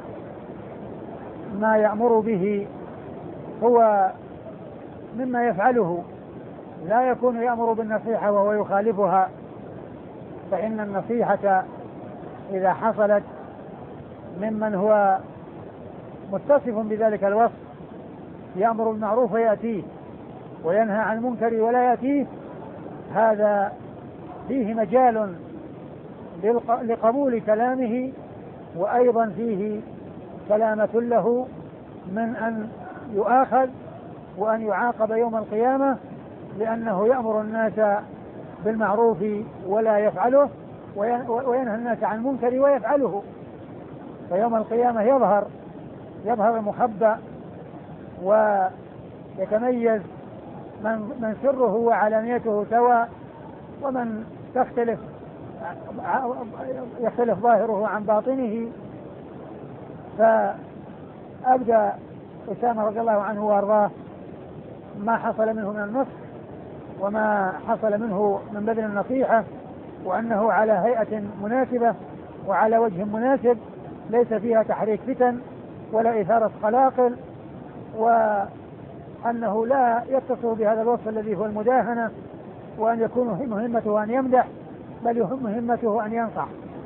ما يأمر به هو مما يفعله، لا يكون يأمر بالنصيحة وهو يخالفها، فإن النصيحة إذا حصلت ممن هو متصف بذلك الوصف، يأمر بالمعروف ويأتيه وينهى عن المنكر ولا يأتيه، هذا فيه مجال لقبول كلامه، وأيضا فيه سلامة له من أن يؤاخذ وأن يعاقب يوم القيامة، لأنه يأمر الناس بالمعروف ولا يفعله، وينهى الناس عن المنكر ويفعله. فيوم القيامة يظهر يظهر المخبأ، ويتميز من, من سره وعلانيته سواء، ومن تختلف يختلف ظاهره عن باطنه. فأبدأ أسامة رضي الله عنه وأرضاه ما حصل منه من النصح وما حصل منه من بذل النصيحة، وأنه على هيئة مناسبة وعلى وجه مناسب، ليس فيها تحريك فتن ولا إثارة قلاقل، وأنه لا يتصف بهذا الوصف الذي هو المداهنة، وأن يكون مهمته أن يمدح، بل مهمته أن ينصح.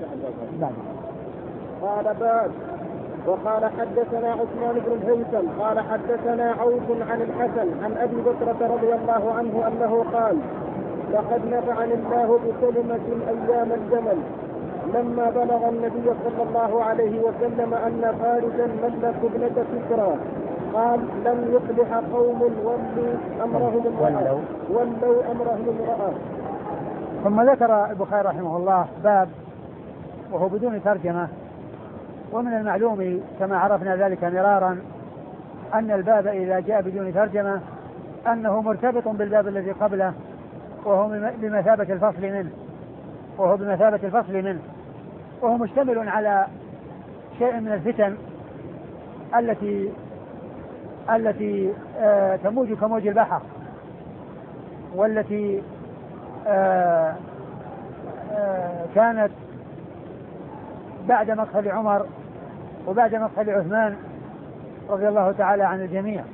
قال باب. وقال حدثنا عثمان بن الهيثم قال حدثنا عوف عن الحسن عن أبي بكرة رضي الله عنه أنه قال: لقد نفعني الله بكلمة أيام الجمل لما بلغ النبي صلى الله عليه وسلم أن فارسا ملكوا ابنة كسرى، قال: لم يفلح قوم ولوا أمرهم امرأة ولوا أمرهم امرأة. ثم ذكر البخاري رحمه الله باب، وهو بدون ترجمة، ومن المعلوم كما عرفنا ذلك مرارا أن الباب إذا جاء بدون ترجمة أنه مرتبط بالباب الذي قبله، وهو بمثابة الفصل منه وهو بمثابة الفصل منه وهو مشتمل على شيء من الفتن التي التي آه تموج كموج البحر، والتي آه آه كانت بعد مقتل عمر وبعد مقتل عثمان رضي الله تعالى عن الجميع.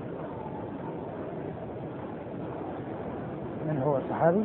من هو الصحابي؟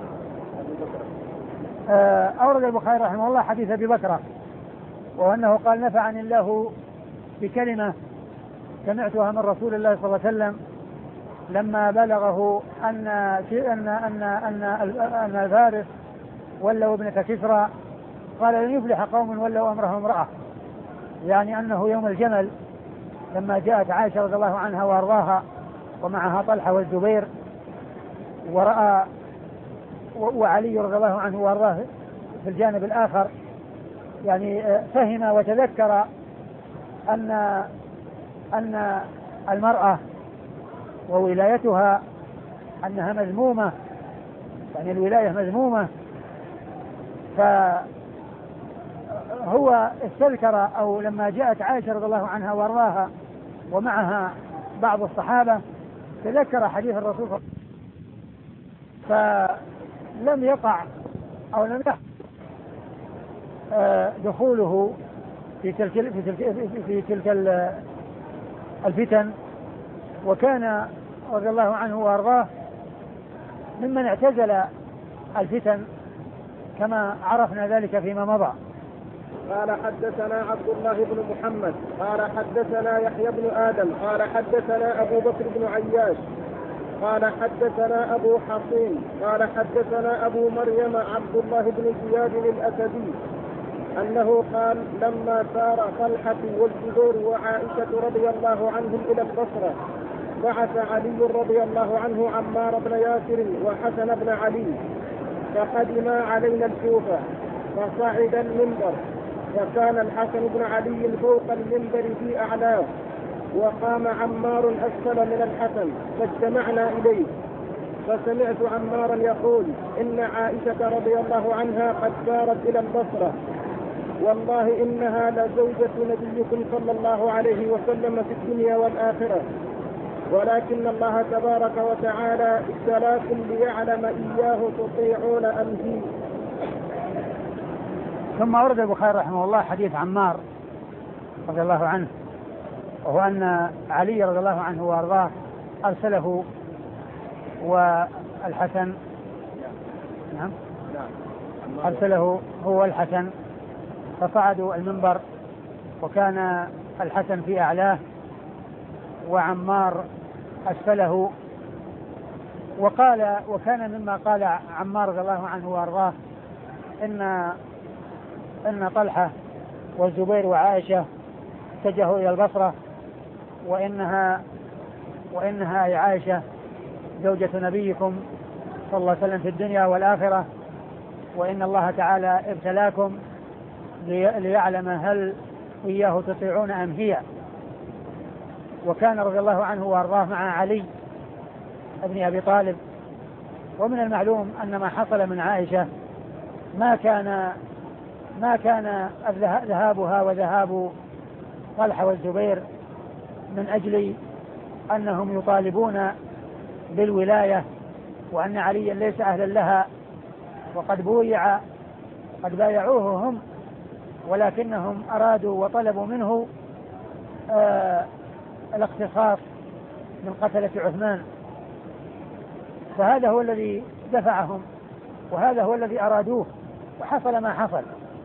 آه أورد البخاري رحمه الله حديث أبي بكرة، وأنه قال: نفعني الله بكلمة سمعتها من رسول الله صلى الله عليه وسلم لما بلغه أن أن أن أن أن الفارس ولوا ابنة كسرى، قال: لن يفلح قوم ولوا أمرهم امرأة، يعني أنه يوم الجمل لما جاءت عائشة رضي الله عنها وأرضاها ومعها طلحة والزبير، ورأى وعلي رضي الله عنه وأرضاه في الجانب الآخر، يعني فهم وتذكر أن أن المرأة وولايتها أنها مذمومة، يعني الولاية مذمومة، فهو استذكر، أو لما جاءت عائشة رضي الله عنها وارضاها ومعها بعض الصحابة تذكر حديث الرسول صلى الله عليه وسلم فلم يقع أو لم يقع دخوله في تلك في تلك في تلك الفتن، وكان رضي الله عنه وارضاه ممن اعتزل الفتن كما عرفنا ذلك فيما مضى. قال حدثنا عبد الله بن محمد قال حدثنا يحيى بن آدم قال حدثنا أبو بكر بن عياش قال حدثنا أبو حصين قال حدثنا أبو مريم عبد الله بن زياد الأسدي أنه قال لما سار طلحة والزبير وعائشة رضي الله عنهم إلى البصرة بعث علي رضي الله عنه عمار بن ياسر وحسن بن علي فقدما علينا الكوفة فصعد المنبر، وكان الحسن بن علي فوق المنبر في أعلاه، وقام عمار أسفل من الحسن، فاجتمعنا إليه، فسمعت عمارا يقول إن عائشة رضي الله عنها قد سارت إلى البصرة، والله إنها لزوجة نبيكم صلى الله عليه وسلم في الدنيا والآخرة، ولكن الله تبارك وتعالى ابتلاكم ليعلم إياه تطيعون أم هي. ثم أورد البخاري رحمه الله حديث عمار رضي الله عنه، وهو أن علي رضي الله عنه وأرضاه أرسله والحسن نعم أرسله هو والحسن فصعدوا المنبر، وكان الحسن في أعلاه وعمار أسفله، وقال وكان مما قال عمار رضي الله عنه وأرضاه إن إن طلحة والزبير وعائشة اتجهوا إلى البصرة، وإنها وإنها يا عائشة زوجة نبيكم صلى الله عليه وسلم في الدنيا والآخرة، وإن الله تعالى ابتلاكم ليعلم هل إياه تطيعون أم هي. وكان رضي الله عنه وأرضاه مع علي ابن أبي طالب، ومن المعلوم أن ما حصل من عائشة ما كان ما كان ذهابها وذهاب طلحة والزبير من أجل أنهم يطالبون بالولاية وأن عليا ليس أهلا لها وقد بويع قد بايعوه هم، ولكنهم أرادوا وطلبوا منه آه الاختصاص من قتلة عثمان، فهذا هو الذي دفعهم وهذا هو الذي أرادوه، وحصل ما حصل.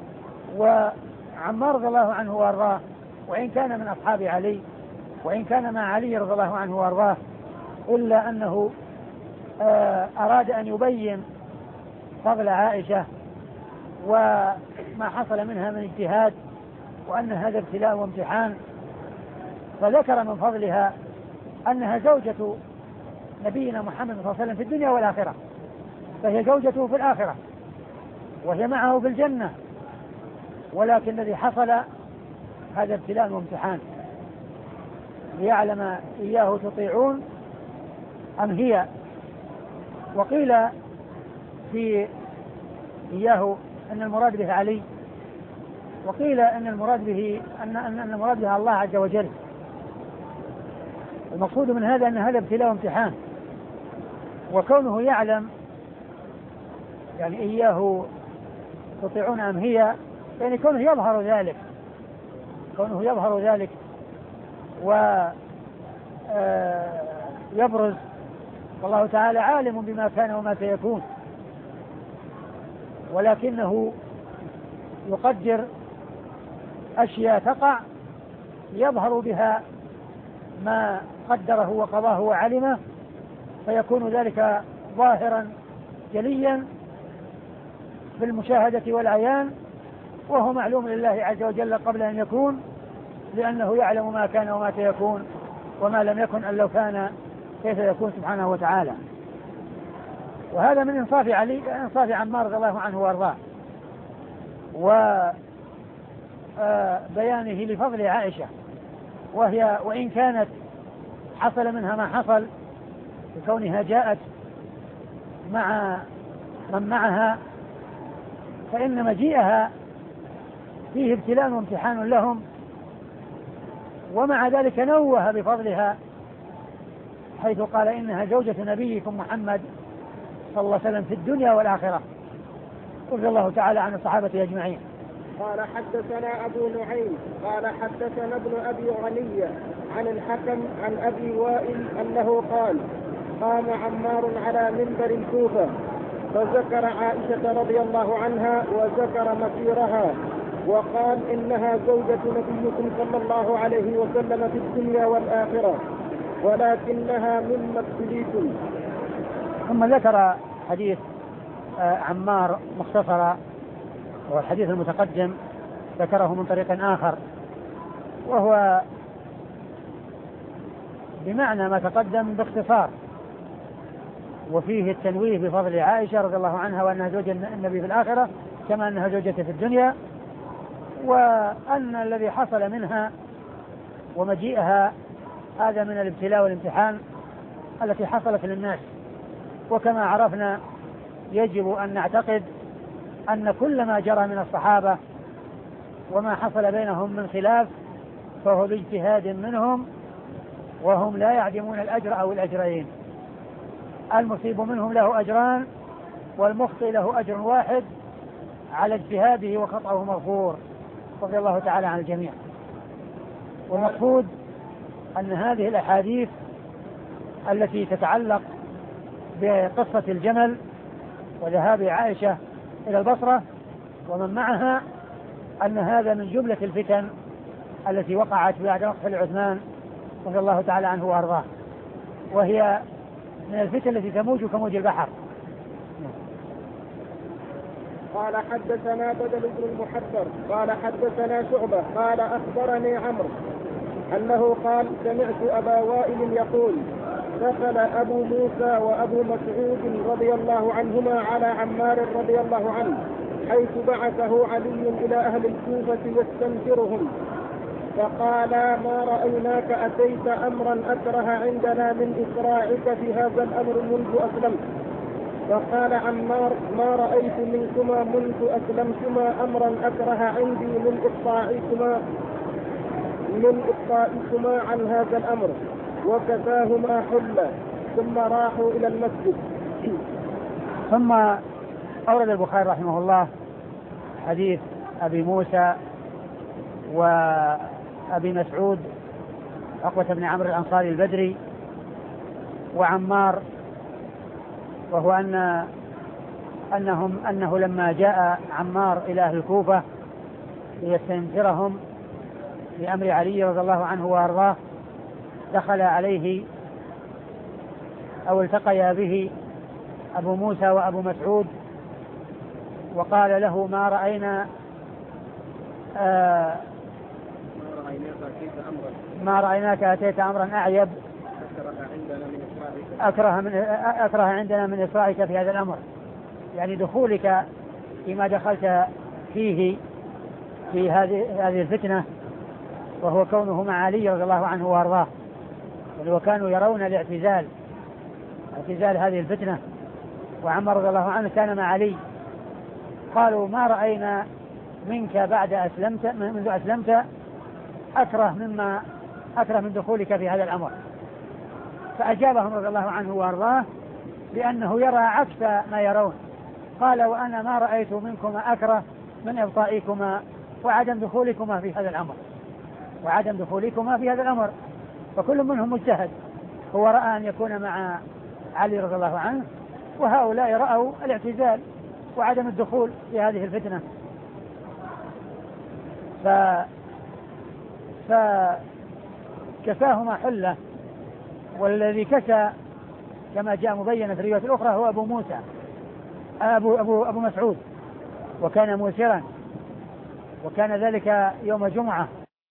وعمار رضي الله عنه وارضاه وإن كان من أصحاب علي وإن كان مع علي رضي الله عنه وارضاه، إلا أنه أراد أن يبين فضل عائشة وما حصل منها من اجتهاد، وأن هذا ابتلاء وامتحان، فذكر من فضلها أنها زوجة نبينا محمد صلى الله عليه وسلم في الدنيا والآخرة، فهي زوجته في الآخرة وهي معه في الجنة، ولكن الذي حصل هذا ابتلاء وامتحان ليعلم إياه تطيعون أم هي. وقيل في إياه أن المراد به علي، وقيل أن المراد به أن أن المراد به الله عز وجل. المقصود من هذا أن هذا ابتلاء وامتحان، وكونه يعلم يعني إياه تطيعون أم هي، يعني كونه يظهر ذلك كونه يظهر ذلك ويبرز، والله تعالى عالم بما كان وما سيكون، ولكنه يقدر أشياء تقع يظهر بها ما قدره وقضاه وعلمه، فيكون ذلك ظاهرا جليا في المشاهدة والعيان، وهو معلوم لله عز وجل قبل أن يكون، لأنه يعلم ما كان وما سيكون، وما لم يكن أن لو كان كيف يكون سبحانه وتعالى. وهذا من إنصاف علي إنصاف عمار رضي الله عنه وارضاه، وبيانه لفضل عائشة، وهي وإن كانت حصل منها ما حصل بكونها جاءت مع من معها، فإن مجيئها فيه ابتلاء وامتحان لهم، ومع ذلك نوه بفضلها حيث قال إنها زوجة نبيكم محمد صلى الله عليه وسلم في الدنيا والآخرة، رضي الله تعالى عن الصحابة أجمعين. قال حدثنا أبو نعيم قال حدثنا ابن أبي غنية عن الحكم عن أبي وائل أنه قال قام عمار على منبر الكوفة فذكر عائشة رضي الله عنها وذكر مسيرها وقال إنها زوجة نبيكم صلى الله عليه وسلم في الدنيا والآخرة ولكنها مما ابتليتم. ثم ذكر حديث عمار مختصرا، والحديث المتقدم ذكره من طريق آخر وهو بمعنى ما تقدم باختصار، وفيه التنويه بفضل عائشة رضي الله عنها وأنها زوجة النبي في الآخرة كما أنها زوجته في الدنيا، وأن الذي حصل منها ومجيئها هذا من الابتلاء والامتحان التي حصلت للناس. وكما عرفنا يجب أن نعتقد أن كل ما جرى من الصحابة وما حصل بينهم من خلاف فهو باجتهاد منهم، وهم لا يعدمون الأجر أو الأجرين، المصيب منهم له أجران والمخطئ له أجر واحد على اجتهاده وخطأه مغفور، رضي الله تعالى عن الجميع. والمقصود أن هذه الأحاديث التي تتعلق بقصة الجمل وذهاب عائشة إلى البصرة ومن معها أن هذا من جملة الفتن التي وقعت بعد مقتل عثمان رضي الله تعالى عنه وأرضاه، وهي من الفتن التي تموج كموج البحر. قال حدثنا بدل بن المحبر قال حدثنا شعبة قال أخبرني عمرو أنه قال سمعت أبا وائل يقول دخل أبو موسى وأبو مسعود رضي الله عنهما على عمار رضي الله عنه حيث بعثه علي إلى أهل الكوفة يستنكرهم فقال ما رأيناك أتيت أمرا أكره عندنا من إسراعك في هذا الأمر منذ أسلمت. فقال عمار ما رأيت منكما منذ أسلمتما أمرا أكره عندي من إبطائكما من إبطائكما عن هذا الأمر، وكفاهما حلة، ثم راحوا إلى المسجد. ثم أورد البخاري رحمه الله حديث أبي موسى وأبي مسعود عقبة بن عمرو الأنصاري البدري وعمار، وهو أن أنهم أنه لما جاء عمار إلى أهل الكوفة ليستنكرهم لأمر علي رضي الله عنه وأرضاه دخل عليه أو التقيا به أبو موسى وأبو مسعود وقال له ما رأينا آه ما رأيناك أتيت أمرا أعيب أكره, من أكره عندنا من إسرائك في هذا الأمر، يعني دخولك فيما دخلت فيه في هذه هذه الفتنة، وهو كونه مع علي رضي الله عنه وارضاه، وكانوا يرون الاعتزال اعتزال هذه الفتنة، وعمر رضي الله عنه كان مع علي. قالوا ما رأينا منك بعد أسلمت منذ أسلمت أكره مما أكره من دخولك في هذا الأمر. فأجابهم رضي الله عنه وارضاه بأنه يرى عكس ما يرون. قال وأنا ما رأيت منكما أكره من إبطائكما وعدم دخولكما في هذا الأمر وعدم دخولكما في هذا الأمر فكل منهم مجتهد، هو رأى أن يكون مع علي رضي الله عنه، وهؤلاء رأوا الاعتزال وعدم الدخول في هذه الفتنة. ف... فكساهما حلة، والذي كسى كما جاء مبينا في الرواية الأخرى هو أبو موسى أبو, أبو, أبو مسعود، وكان موسرا، وكان ذلك يوم جمعة.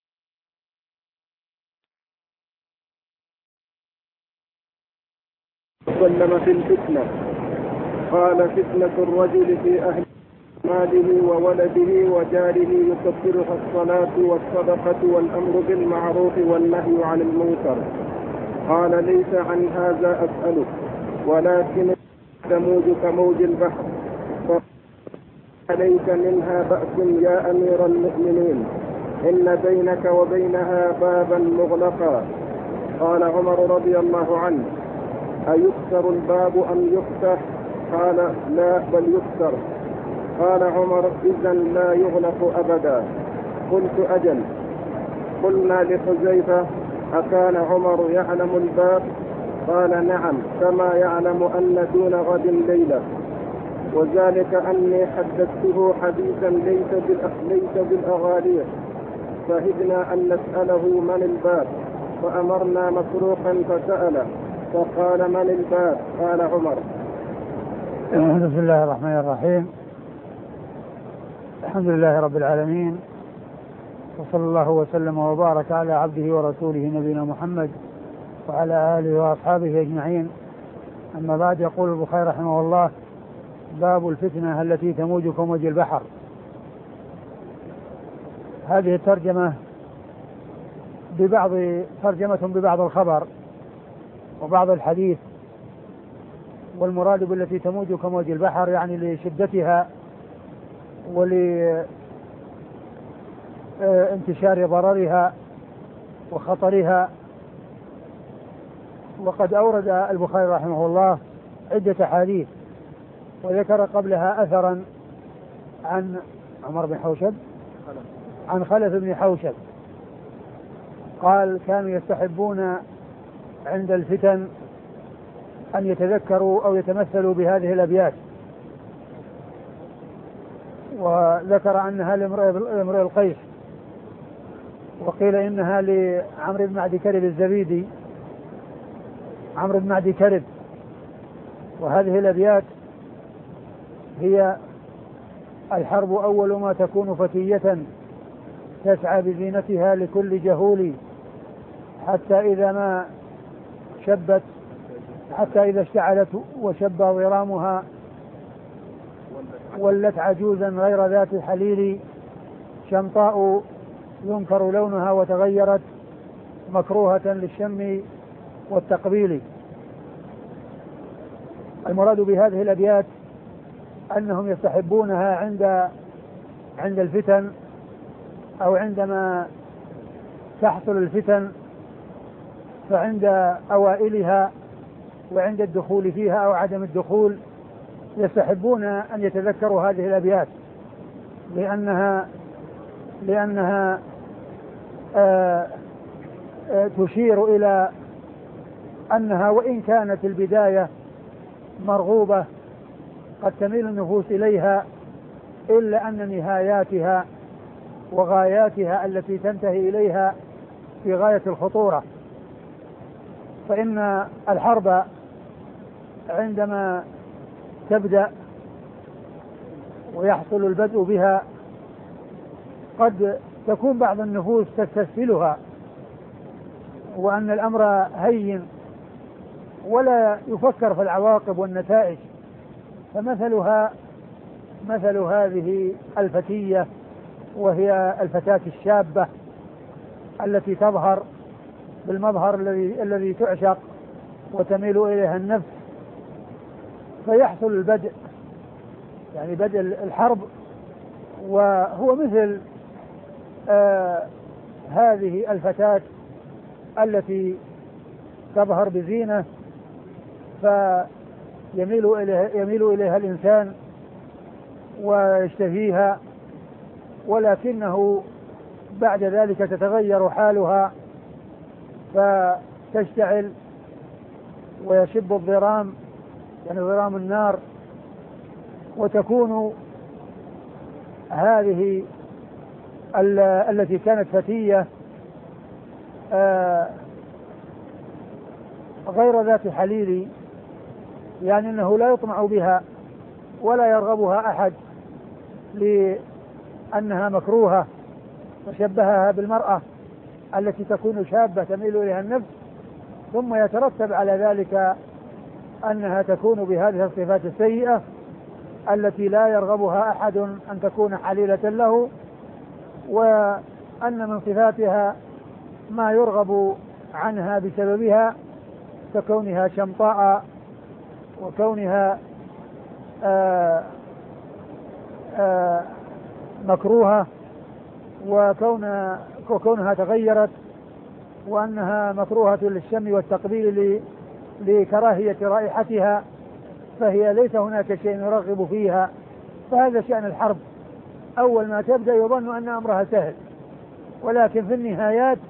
سلم في الفتنة قال فتنة الرجل في أهل ماله وولده وجاره يكفرها الصلاة والصدقة والأمر بالمعروف والنهي عن المنكر. قال ليس عن هذا أسألك، ولكن تموج كموج البحر فليس منها بأس يا أمير المؤمنين، إن بينك وبينها بابا مغلقا. قال عمر رضي الله عنه أيكسر الباب أم يفتح؟ قال لا بل يكسر. قال عمر إذن لا يغلق أبدا. قلت أجل. قلنا لحذيفة أكان عمر يعلم الباب؟ قال نعم كما يعلم أن دون غد ليلة، وذلك أني حدثته حديثا ليس ليس بالأغاليق، فهدنا أن نسأله من الباب، فأمرنا مسروقا فسأله فقال من الباب؟ قال عمر. بسم الله الرحمن الرحيم. الحمد لله رب العالمين، وصلى الله وسلم وبارك على عبده ورسوله نبينا محمد وعلى آله وأصحابه أجمعين. أما بعد، يقول البخاري رحمه الله: باب الفتنة التي تموج كموج البحر. هذه الترجمة ببعض ترجمة ببعض الخبر وبعض الحديث، والمراد بالتي تموج كموج البحر يعني لشدتها ولانتشار ضررها وخطرها. وقد أورد البخاري رحمه الله عدة حديث، وذكر قبلها أثرا عن عمر بن حوشب عن خلف بن حوشب قال: كانوا يستحبون عند الفتن أن يتذكروا أو يتمثلوا بهذه الأبيات، وذكر أنها لامرئ القيس، وقيل إنها لعمرو بن معدي كرب الزبيدي عمرو بن معدي كرب. وهذه الأبيات هي: الحرب أول ما تكون فتية تسعى بزينتها لكل جهول، حتى إذا ما شبت حتى إذا اشتعلت وشب ضرامها ولت عجوزا غير ذات حليل، شمطاء ينكر لونها وتغيرت مكروهة للشم والتقبيل. المراد بهذه الأبيات أنهم يستحبونها عند عند الفتن، أو عندما تحصل الفتن، فعند أوائلها وعند الدخول فيها أو عدم الدخول يستحبون أن يتذكروا هذه الأبيات، لأنها لأنها آآ آآ تشير إلى أنها وإن كانت البداية مرغوبة قد تميل النفوس إليها، إلا أن نهاياتها وغاياتها التي تنتهي إليها في غاية الخطورة. فإن الحرب عندما تبدأ ويحصل البدء بها قد تكون بعض النفوس تستسهلها، وأن الأمر هين ولا يفكر في العواقب والنتائج. فمثلها مثل هذه الفتية، وهي الفتاة الشابة التي تظهر بالمظهر الذي الذي تعشق وتميل إليها النفس، فيحصل البدء يعني بدء الحرب، وهو مثل آه هذه الفتاة التي تظهر بزينة فيميل إليها, يميل إليها الإنسان ويشتهيها، ولكنه بعد ذلك تتغير حالها فتشتعل ويشب الضرام يعني ضرام النار، وتكون هذه التي كانت فتية آه غير ذات حليل، يعني أنه لا يطمع بها ولا يرغبها أحد لأنها مكروهة، وشبهها بالمرأة التي تكون شابة تميل إليها النفس، ثم يترتب على ذلك أنها تكون بهذه الصفات السيئة التي لا يرغبها أحد أن تكون حليلة له، وأن من صفاتها ما يرغب عنها بسببها ككونها شمطاء، وكونها آآ آآ مكروهة، وكون وكونها تغيرت، وأنها مكروهة للشم والتقبيل لكراهية رائحتها فهي ليس هناك شيء يرغب فيها. فهذا شأن الحرب، أول ما تبدأ يظن أن أمرها سهل، ولكن في النهايات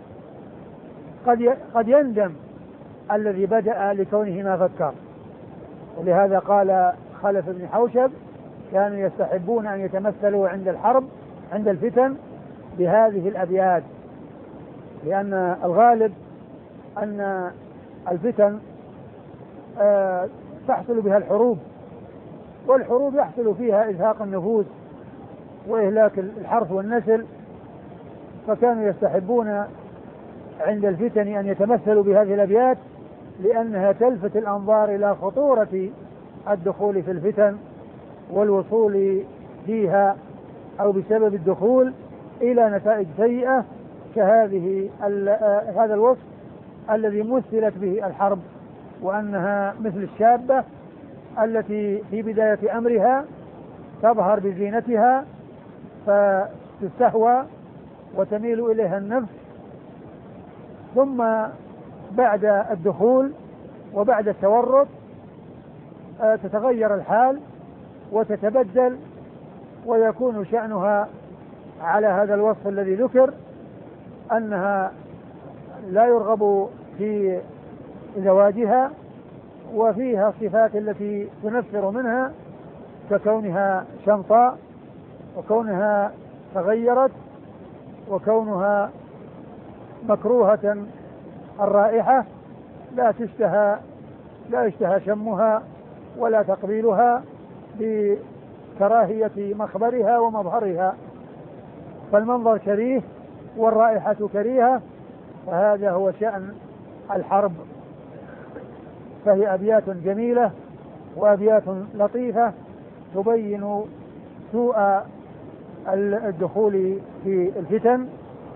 قد قد يندم الذي بدأ لكونه ما فكر. ولهذا قال خلف بن حوشب كانوا يستحبون أن يتمثلوا عند الحرب عند الفتن بهذه الأبيات، لأن الغالب أن الفتن آه تحصل بها الحروب، والحروب يحصل فيها إزهاق النفوس وإهلاك الحرث والنسل، فكانوا يستحبون عند الفتن أن يتمثلوا بهذه الأبيات لأنها تلفت الأنظار إلى خطورة الدخول في الفتن والوصول فيها أو بسبب الدخول إلى نتائج سيئة كهذه هذا الوصف الذي مثلت به الحرب، وأنها مثل الشابة التي في بداية أمرها تظهر بزينتها فتستهوى وتميل إليها النفس، ثم بعد الدخول وبعد التورط تتغير الحال وتتبدل ويكون شأنها على هذا الوصف الذي ذكر، أنها لا يرغب في زواجها وفيها الصفات التي تنفر منها ككونها شمطاء وكونها تغيرت وكونها مكروهة الرائحة لا تشتهى لا يشتهى شمها ولا تقبيلها بكراهية مخبرها ومظهرها، فالمنظر كريه والرائحة كريهة، فهذا هو شأن الحرب. فهي أبيات جميلة وأبيات لطيفة تبين سوء الدخول في الفتن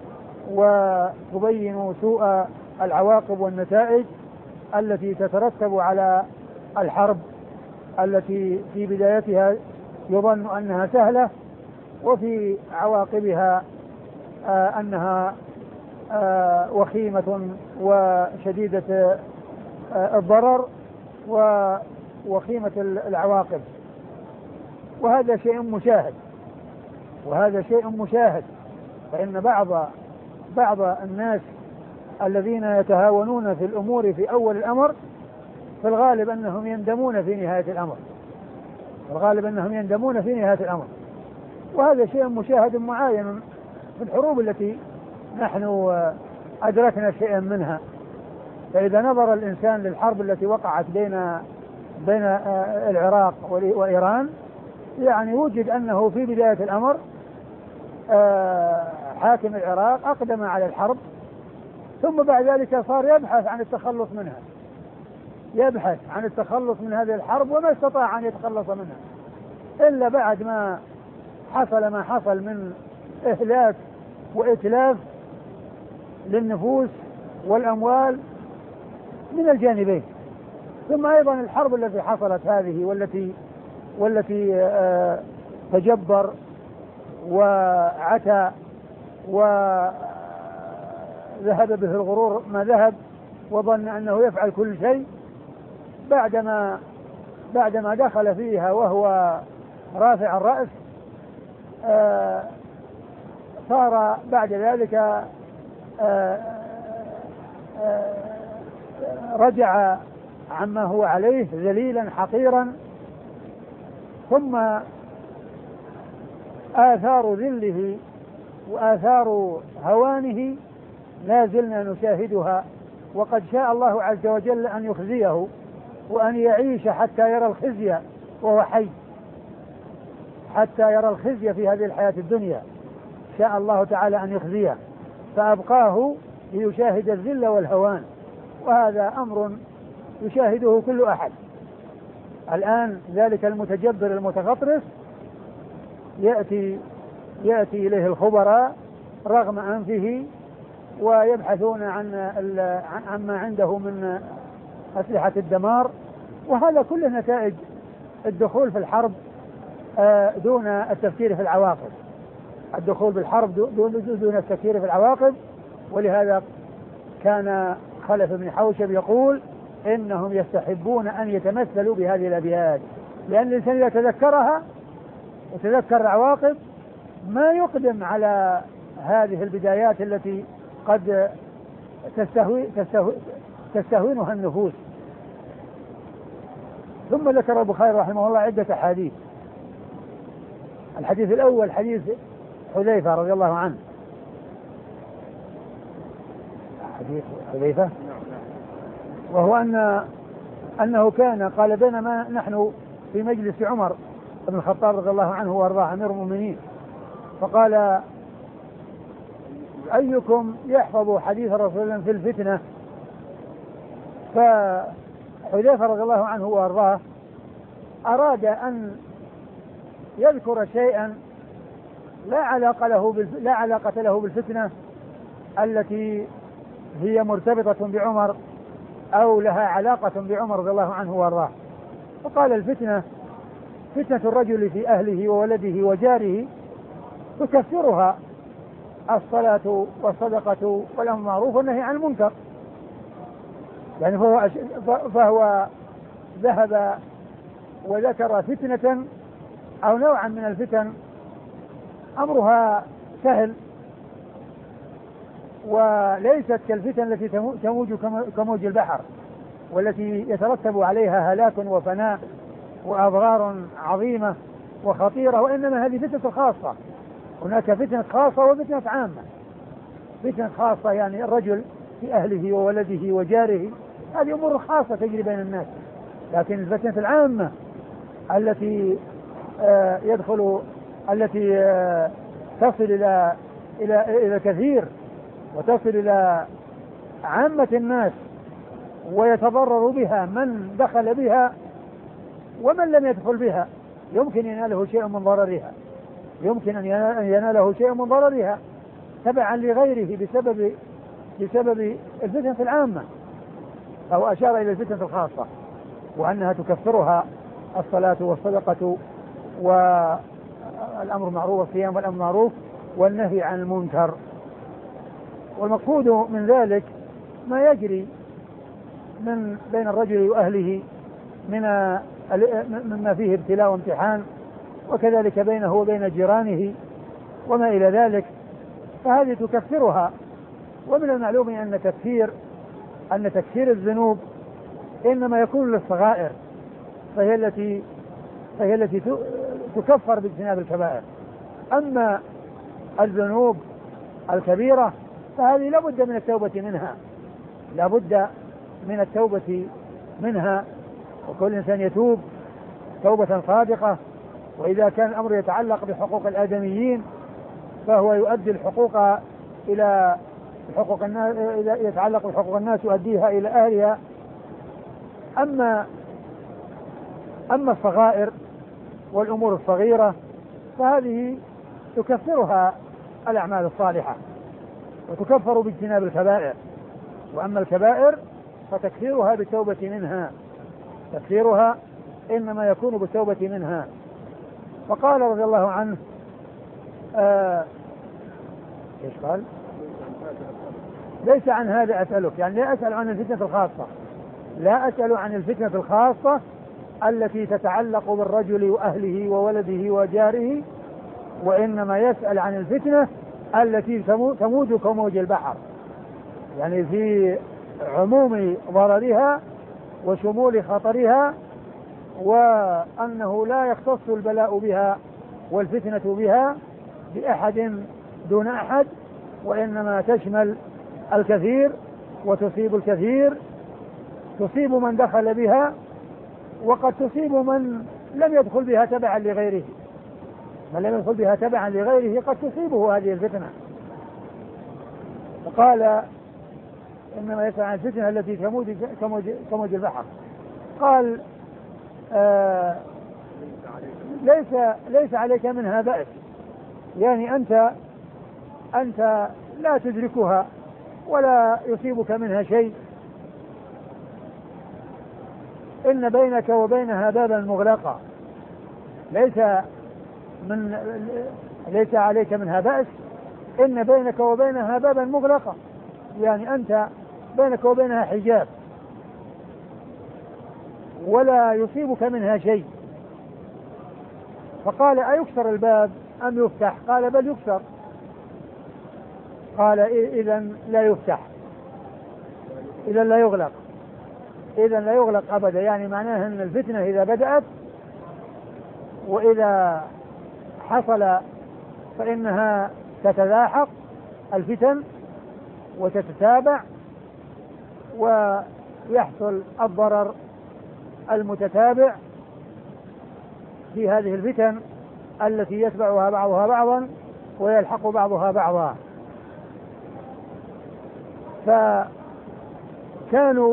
وتبين سوء العواقب والنتائج التي تترتب على الحرب التي في بدايتها يظن أنها سهلة وفي عواقبها آه أنها آه وخيمة وشديدة آه الضرر ووخيمة العواقب. وهذا شيء مشاهد وهذا شيء مشاهد فإن بعض بعض الناس الذين يتهاونون في الأمور في أول الأمر في الغالب أنهم يندمون في نهاية الأمر في الغالب أنهم يندمون في نهاية الأمر وهذا شيء مشاهد معاين في الحروب التي نحن أدركنا شيئا منها. فإذا نظر الإنسان للحرب التي وقعت بين بين العراق وإيران يعني وجد أنه في بداية الأمر حاكم العراق أقدم على الحرب، ثم بعد ذلك صار يبحث عن التخلص منها يبحث عن التخلص من هذه الحرب وما استطاع أن يتخلص منها إلا بعد ما حصل ما حصل من إهلاك وإتلاف للنفوس والأموال من الجانبين. ثم أيضا الحرب التي حصلت هذه والتي والتي آه تجبر وعتى وذهب به الغرور ما ذهب وظن أنه يفعل كل شيء، بعدما بعدما دخل فيها وهو رافع الرأس آه صار بعد ذلك آه آه رجع عما هو عليه ذليلا حقيرا، ثم آثار ذله وآثار هوانه لا زلنا نشاهدها، وقد شاء الله عز وجل أن يخزيه وأن يعيش حتى يرى الخزي وهو حي، حتى يرى الخزي في هذه الحياة الدنيا شاء الله تعالى أن يخزيه فأبقاه ليشاهد الذل والهوان، وهذا أمر يشاهده كل أحد. الآن ذلك المتجبر المتغطرس يأتي يأتي إليه الخبراء رغم أنفه ويبحثون عن عما عنده من أسلحة الدمار، وهذا كله نتائج الدخول في الحرب دون التفكير في العواقب الدخول بالحرب دون, دون التفكير في العواقب. ولهذا كان خلف بن حوشب يقول إنهم يستحبون أن يتمثلوا بهذه الأبيات، لأن الإنسان إذا تذكرها وتذكر العواقب ما يقدم على هذه البدايات التي قد تستهوي تستهوي تستهوينها النفوس. ثم ذكر البخاري رحمه الله عدة أحاديث. الحديث الأول حديث حذيفة رضي الله عنه، حديث حذيفة وهو أن أنه كان قال بينما نحن في مجلس عمر بن الخطاب رضي الله عنه وارضاه أمير المؤمنين، فقال أيكم يحفظ حديث رسول الله في الفتنة؟ فحذيفة رضي الله عنه وارضاه أراد أن يذكر شيئا لا علاقة له بالف... لا علاقة له بالفتنة التي هي مرتبطة بعمر أو لها علاقة بعمر رضي الله عنه وارضاه. فقال الفتنة فتنة الرجل في أهله وولده وجاره تكفرها الصلاة والصدقة والأمر بالمعروف والنهي عن المنكر. يعني فهو, فهو ذهب وذكر فتنة أو نوعا من الفتن أمرها سهل وليست كالفتن التي تموج كموج البحر والتي يترتب عليها هلاك وفناء وأضرار عظيمة وخطيرة، وإنما هذه فتنة خاصة. هناك فتنة خاصة وفتنة عامة. فتنة خاصة يعني الرجل في أهله وولده وجاره، هذه أمور خاصة تجري بين الناس. لكن الفتنة العامة التي آه يدخل التي آه تصل إلى إلى إلى كثير وتصل إلى عامة الناس ويتضرر بها من دخل بها ومن لم يدخل بها، يمكن يناله شيء من ضررها، يمكن أن يناله شيء من ضررها تبعا لغيره بسبب بسبب الفتنة العامة، أو أشار إلى الفتنة الخاصة وأنها تكفرها الصلاة والصدقة والأمر بالمعروف والصيام والأمر بالمعروف والنهي عن المنكر. والمقصود من ذلك ما يجري من بين الرجل وأهله من مما فيه ابتلاء وامتحان، وكذلك بينه وبين جيرانه وما إلى ذلك، فهذه تكفرها. ومن المعلوم أن تكفير أن تكفير الذنوب إنما يكون للصغائر، فهي التي فهي التي تكفر باجتناب الكبائر. أما الذنوب الكبيرة فهذه لا بد من التوبة منها، لا بد من التوبة منها، وكل إنسان يتوب توبة صادقة. وإذا كان الأمر يتعلق بحقوق الآدميين فهو يؤدي الحقوق إلى حقوق الناس، إذا يتعلق بحقوق الناس يؤديها إلى أهلها. أما أما الصغائر والأمور الصغيرة فهذه تكفرها الأعمال الصالحة وتكفر باجتناب الكبائر. وأما الكبائر فتكفيرها بالتوبة منها، تكفيرها إنما يكون بالتوبة منها. وقال رضي الله عنه آه إيش قال؟ ليس عن هذا أسألك، يعني لا أسأل عن الفتنة الخاصة، لا أسأل عن الفتنة الخاصة التي تتعلق بالرجل وأهله وولده وجاره، وإنما يسأل عن الفتنة التي تموج كموج البحر، يعني في عموم ضررها وشمول خطرها، وأنه لا يختص البلاء بها والفتنة بها بأحد دون أحد، وإنما تشمل الكثير وتصيب الكثير، تصيب من دخل بها وقد تصيب من لم يدخل بها تبعا لغيره، من لم يدخل بها تبعا لغيره قد تصيبه هذه الفتنة. وقال إنما يسأل عن الفتنة التي تموج كموج البحر. قال آه ليس ليس عليك منها بأس، يعني أنت أنت لا تدركها ولا يصيبك منها شيء، إن بينك وبينها بابا مغلقا، ليس من ليس عليك منها بأس، إن بينك وبينها بابا مغلقا، يعني أنت بينك وبينها حجاب، ولا يصيبك منها شيء. فقال أيكسر الباب أم يفتح؟ قال بل يكسر. قال إذن لا يفتح، إذن لا يغلق، إذن لا يغلق أبدا. يعني معناه أن الفتنة إذا بدأت وإذا حصل فإنها تتلاحق الفتن وتتتابع ويحصل الضرر المتتابع في هذه الفتن التي يتبعها بعضها بعضا ويلحق بعضها بعضا. فكانوا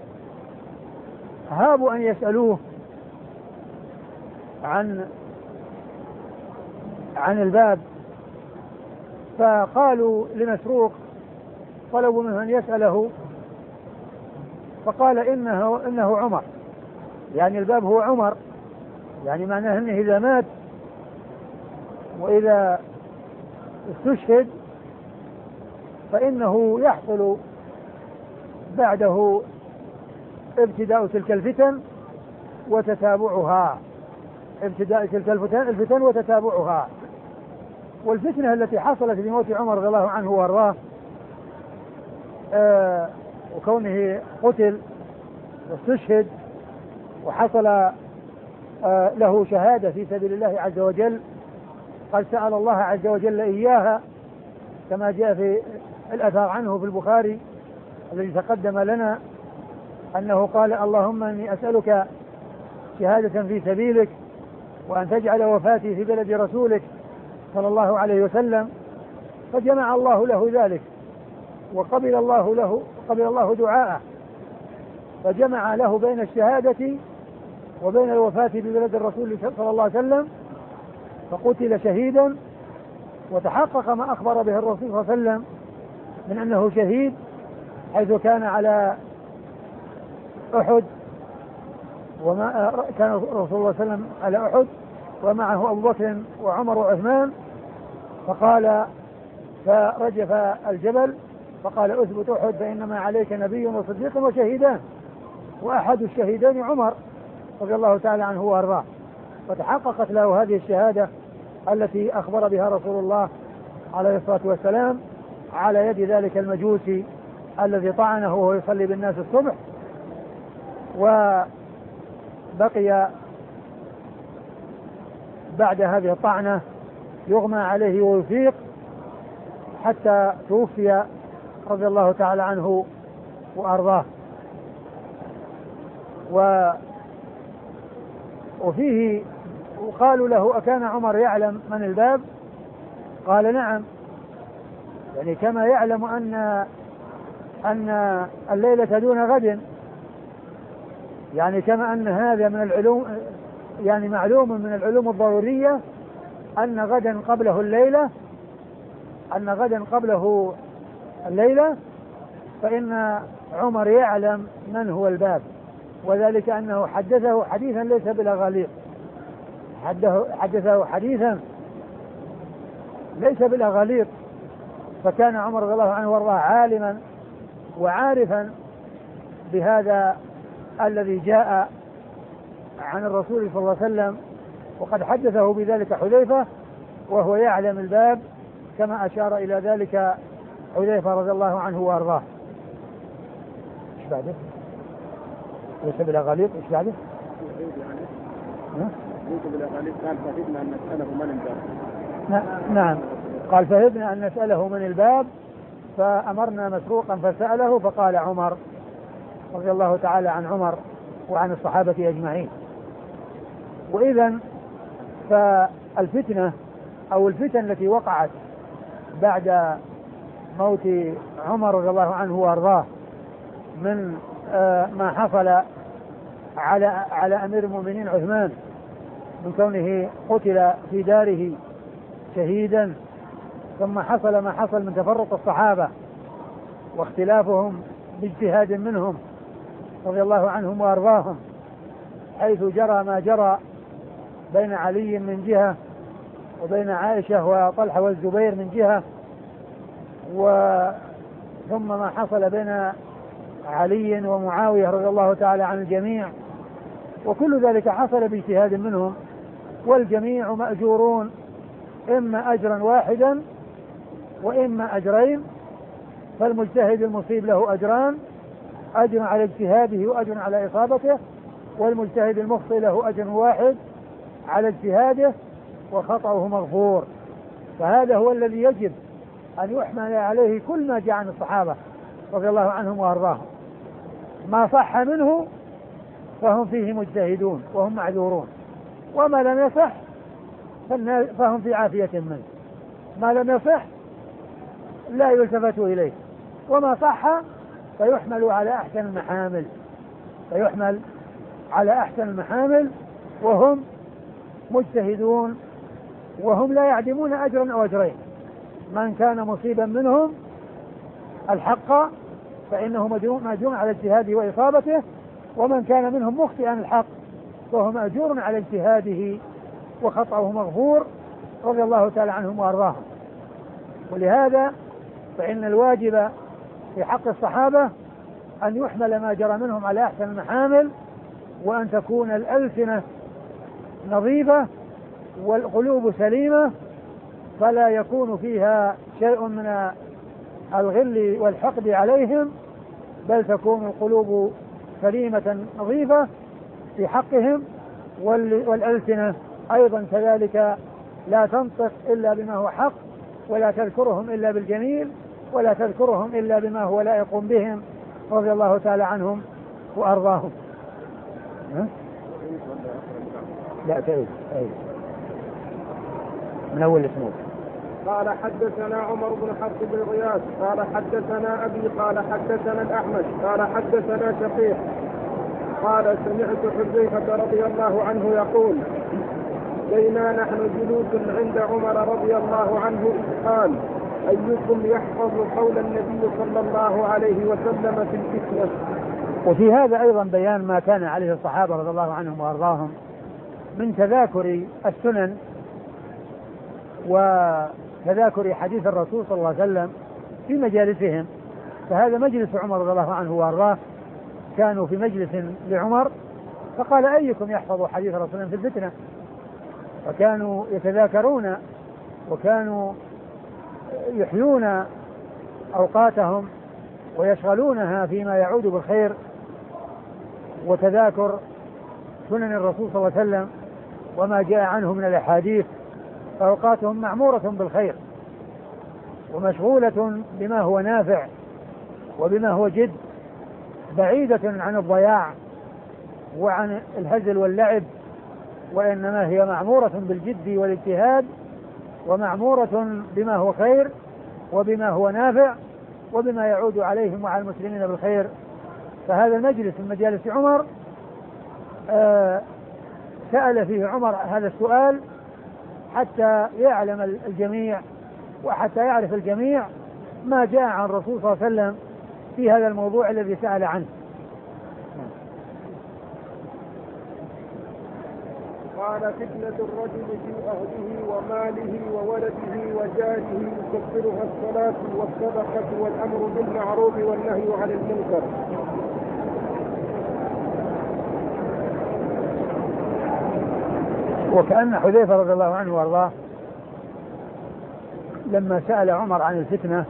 هابوا أن يسألوه عن عن الباب، فقالوا لمسروق، طلبوا منه أن يسأله، فقال إنه, إنه عمر، يعني الباب هو عمر، يعني معناه أنه إذا مات وإذا استشهد فإنه يحصل بعده ابتداء تلك الفتن وتتابعها، ابتداء تلك الفتن, الفتن وتتابعها. والفتنة التي حصلت لموت عمر رضي الله عنه وارضاه آه وكونه قتل واستشهد وحصل آه له شهادة في سبيل الله عز وجل، قد سأل الله عز وجل إياها كما جاء في الأثر عنه في البخاري الذي تقدم لنا أنه قال اللهم إني أسألك شهادة في سبيلك وأن تجعل وفاتي في بلد رسولك صلى الله عليه وسلم. فجمع الله له ذلك وقبل الله له قبل الله دعاءه، فجمع له بين الشهادة وبين الوفاة ببلد الرسول صلى الله عليه وسلم، فقتل شهيدا وتحقق ما أخبر به الرسول صلى الله عليه وسلم من أنه شهيد، حيث كان على أحد وما كان الرسول صلى الله عليه وسلم على أحد ومعه أبو بكر وعمر وعثمان، فقال فرجف الجبل فقال أثبت أحد فإنما عليك نبي وصديق وشهيدان، وأحد الشهيدين عمر رضي الله تعالى عنه وأرضاه. فتحققت له هذه الشهادة التي أخبر بها رسول الله عليه الصلاة والسلام على يد ذلك المجوسي الذي طعنه وهو يصلي بالناس الصبح، وبقي بعد هذه الطعنة يغمى عليه ويفيق حتى توفي رضي الله تعالى عنه وأرضاه. و وفيه وقالوا له أكان عمر يعلم من الباب؟ قال نعم، يعني كما يعلم أن أن الليلة دون غد، يعني كما أن هذا من العلوم، يعني معلوم من العلوم الضرورية أن غدا قبله الليلة أن غدا قبله الليلة فإن عمر يعلم من هو الباب، وذلك أنه حدثه حديثا ليس بالأغاليق، حدثه حديثا ليس بالأغاليق. فكان عمر رضي الله عنه وارضاه عالما وعارفا بهذا الذي جاء عن الرسول صلى الله عليه وسلم، وقد حدثه بذلك حذيفة وهو يعلم الباب كما أشار إلى ذلك حذيفة رضي الله عنه وارضاه. ايش بعده؟ ليس بالأغاليق. ايش بعده؟ ليس بالأغاليق. قال فهدنا أن نسأله من الباب. نعم، قال فهدنا أن نسأله من الباب، فأمرنا مسروقا فسأله فقال عمر رضي الله تعالى عن عمر وعن الصحابة أجمعين. وإذا فالفتنة أو الفتن التي وقعت بعد موت عمر رضي الله عنه وارضاه من ما حصل على على أمير المؤمنين عثمان من كونه قتل في داره شهيدا، ثم حصل ما حصل من تفرق الصحابة واختلافهم باجتهاد منهم رضي الله عنهم وارضاهم، حيث جرى ما جرى بين علي من جهة وبين عائشة وطلحة والزبير من جهة، وثم ما حصل بين علي ومعاوية رضي الله تعالى عن الجميع وكل ذلك حصل باجتهاد منهم، والجميع مأجورون إما أجرا واحدا وإما أجرين. فالمجتهد المصيب له أجران، أجر على اجتهاده وأجر على إصابته، والمجتهد المخطئ له أجر واحد على اجتهاده وخطأه مغفور. فهذا هو الذي يجب أن يحمل عليه كل ما جاء عن الصحابة رضي الله عنهم وأرضاهم. ما صح منه فهم فيه مجتهدون وهم معذورون، وما لم يصح فهم في عافية منه. ما لم يصح لا يلتفت إليه، وما صح فيحمل على أحسن المحامل فيحمل على أحسن المحامل وهم مجتهدون، وهم لا يعدمون أجرا أو أجرين. من كان مصيبا منهم الحق فإنه مأجور على اجتهاده وإصابته، ومن كان منهم مخطئا الحق فهو مأجور على اجتهاده وخطأه مغفور رضي الله تعالى عنهم وأرضاهم. ولهذا فإن الواجب في حق الصحابة أن يحمل ما جرى منهم على أحسن المحامل، وأن تكون الألسنة نظيفة والقلوب سليمة، فلا يكون فيها شيء من الغل والحقد عليهم، بل تكون القلوب سليمة نظيفة في حقهم، والألسنة أيضا كذلك لا تنطق إلا بما هو حق، ولا تذكرهم إلا بالجميل، ولا تذكرهم إلا بما هو لائق بهم رضي الله تعالى عنهم وأرضاهم. لا تعيد من أول اسمه. قال حدثنا عمر بن حفص بن غياث قال حدثنا أبي قال حدثنا الأحمد قال حدثنا شقيق قال سمعت حذيفة رضي الله عنه يقول بينا نحن جلوس عند عمر رضي الله عنه إذ قال أيكم يحفظ قول النبي صلى الله عليه وسلم في الفتنة. وفي هذا أيضا بيان ما كان عليه الصحابة رضي الله عنهم وأرضاهم من تذاكر السنن وتذاكر حديث الرسول صلى الله عليه وسلم في مجالسهم. فهذا مجلس عمر رضي الله عنه وأرضاه، كانوا في مجلس لعمر فقال أيكم يحفظ حديث رسول في الفتنة، فكانوا يتذاكرون وكانوا يحيون أوقاتهم ويشغلونها فيما يعود بالخير وتذاكر سنن الرسول صلى الله عليه وسلم وما جاء عنه من الأحاديث، فأوقاتهم معمورة بالخير ومشغولة بما هو نافع وبما هو جد، بعيدة عن الضياع وعن الهزل واللعب، وإنما هي معمورة بالجد والاجتهاد، ومعمورة بما هو خير وبما هو نافع وبما يعود عليهم وعلى المسلمين بالخير. فهذا المجلس من مجالس عمر آه سأل فيه عمر هذا السؤال حتى يعلم الجميع وحتى يعرف الجميع ما جاء عن الرسول صلى الله عليه وسلم في هذا الموضوع الذي سأل عنه. قال فتنة الرجل في أهله وماله وولده وجاره يكفرها الصلاة والصدقة والأمر بالمعروف والنهي عن المنكر. وكأن حذيفة رضي الله عنه وارضاه لما سأل عمر عن الفتنة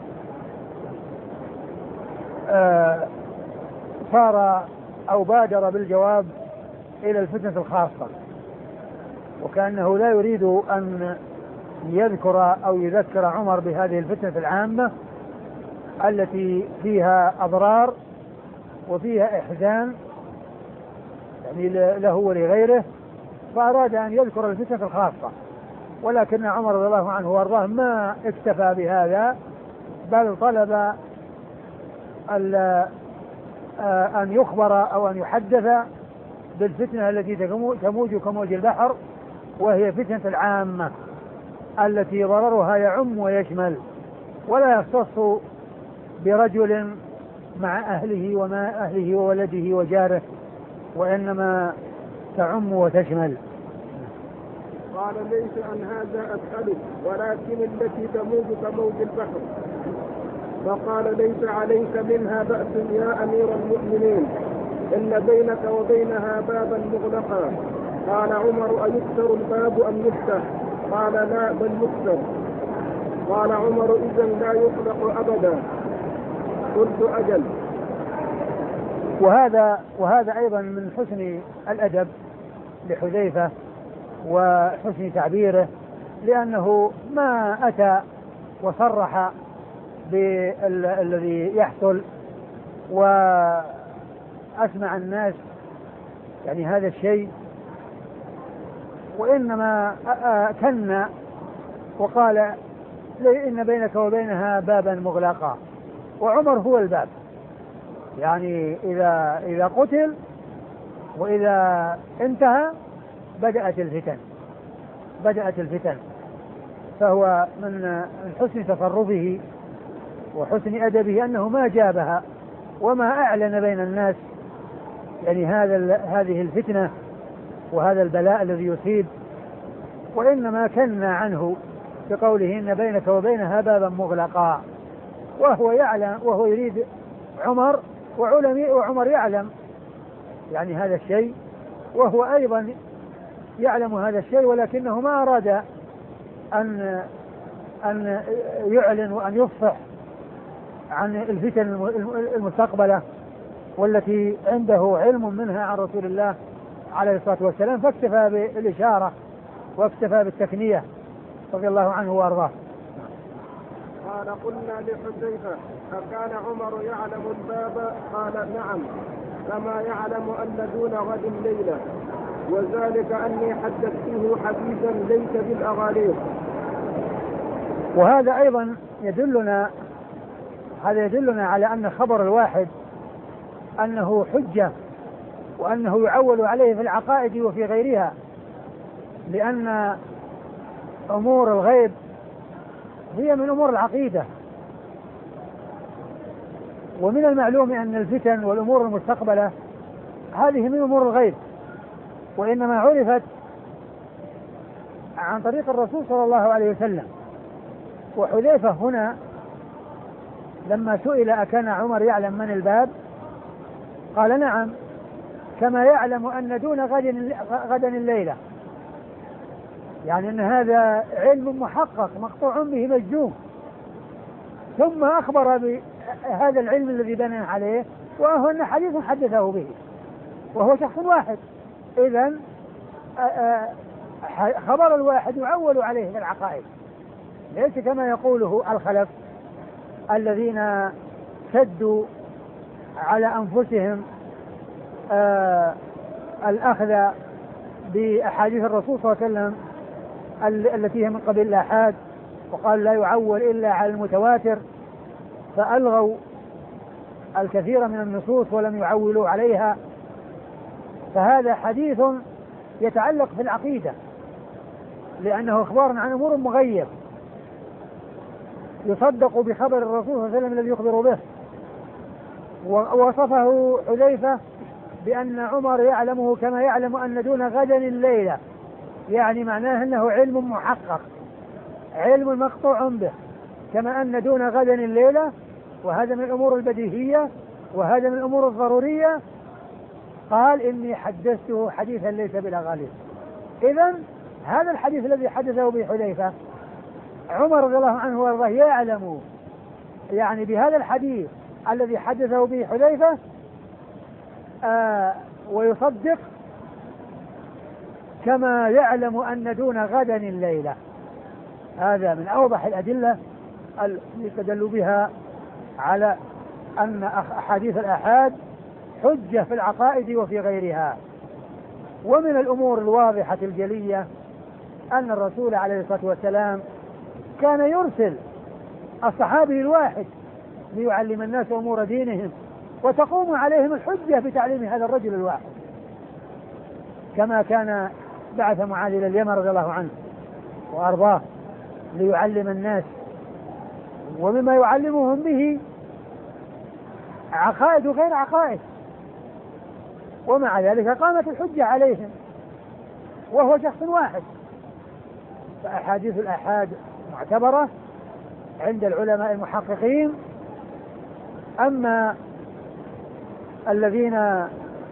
آه صار أو بادر بالجواب إلى الفتنة الخاصة، وكأنه لا يريد أن يذكر أو يذكر عمر بهذه الفتنة العامة التي فيها أضرار وفيها إحزان يعني له ولغيره، فأراد أن يذكر الفتنة الخاصة. ولكن عمر رضي الله عنه وارضاه ما اكتفى بهذا، بل طلب أن يخبر أو أن يحدث بالفتنة التي تموج كموج البحر، وهي فتنة العامة التي ضررها يعم ويشمل، ولا يختص برجل مع أهله وما أهله وولده وجاره، وإنما تعم وتشمل. قال ليس عن هذا أسألك، ولكن التي تموج كموج البحر. فقال ليس عليك منها بأس يا أمير المؤمنين، إن بينك وبينها بابا مغلقا. قال عمر: أيكسر الباب أم يفتح؟ قال: لا، بل يكسر. قال عمر: إذن لا يغلق أبدا. قلت: أجل. وهذا وهذا أيضا من حسن الأدب لحذيفة وحسن تعبيره، لأنه ما أتى وصرح بالذي يحصل وأسمع الناس يعني هذا الشيء، وإنما كن وقال: إن بينك وبينها بابا مغلقا. وعمر هو الباب، يعني إذا إذا قتل وإذا انتهى بدأت الفتن بدأت الفتن فهو من حسن تصرفه وحسن أدبه أنه ما جابها وما أعلن بين الناس يعني هذا هذه الفتنة وهذا البلاء الذي يصيب، وإنما كنا عنه بقوله: إن بينك وبينها بابا مغلقا. وهو يعلم وهو يريد عمر وعلماء وعمر يعلم يعني هذا الشيء، وهو أيضا يعلم هذا الشيء، ولكنه ما أراد أن أن يعلن وأن يفصح عن الفتن المستقبلة والتي عنده علم منها عن رسول الله عليه الصلاة والسلام، فاكتفى بالإشارة واكتفى بالتكنية رضي الله عنه وأرضاه. قال: قلنا لحذيفة: أكان عمر يعلم الباب؟ قال: نعم، كما يعلم أن دون غد ليلة، وذلك أني حدثته حديثا ليس بالأغاليق. وهذا أيضا يدلنا هذا يدلنا على أن خبر الواحد أنه حجة، وأنه يعول عليه في العقائد وفي غيرها، لأن أمور الغيب هي من أمور العقيدة، ومن المعلوم أن الفتن والأمور المستقبلة هذه من أمور الغيب، وإنما عرفت عن طريق الرسول صلى الله عليه وسلم. وحذيفة هنا لما سئل: أكان عمر يعلم من الباب؟ قال: نعم، كما يعلم أن دون غد غدا الليلة، يعني أن هذا علم محقق مقطوع به مجزوم. ثم أخبر بهذا العلم الذي بنى عليه، وهو أن حديث حدثه به وهو شخص واحد. إذن خبر الواحد يعول عليه في العقائد، ليس كما يقوله الخلف الذين سدوا على أنفسهم آه الأخذ بأحاديث الرسول صلى الله عليه وسلم التي هي من قبيل الآحاد، وقال: لا يعول إلا على المتواتر، فألغوا الكثير من النصوص ولم يعولوا عليها. فهذا حديث يتعلق في العقيدة، لأنه إخبار عن أمور مغيب يصدق بخبر الرسول صلى الله عليه وسلم الذي يخبر به. ووصفه حذيفة بأن عمر يعلمه كما يعلم أن دون غدا الليلة، يعني معناه أنه علم محقق، علم مقطوع به، كما أن دون غدا الليلة، وهذا من الأمور البديهية وهذا من الأمور الضرورية. قال: إني حدثته حديثا ليس بالأغاليق. إذن هذا الحديث الذي حدثه به حذيفة عمر رضي الله عنه وارضاه يعلم يعني بهذا الحديث الذي حدثه به حذيفة آه ويصدق كما يعلم أن دون غدا الليلة. هذا من أوضح الأدلة التي يستدل بها على أن أحاديث الآحاد حجة في العقائد وفي غيرها. ومن الأمور الواضحة الجلية أن الرسول عليه الصلاة والسلام كان يرسل الصحابي الواحد ليعلم الناس أمور دينهم، وتقوم عليهم الحجة بتعليم هذا الرجل الواحد، كما كان بعث معاذ إلى اليمن رضي الله عنه وأرضاه ليعلم الناس، ومما يعلمهم به عقائد وغير عقائد، ومع ذلك قامت الحجة عليهم وهو شخص واحد. فأحاديث الآحاد معتبرة عند العلماء المحققين. أما الذين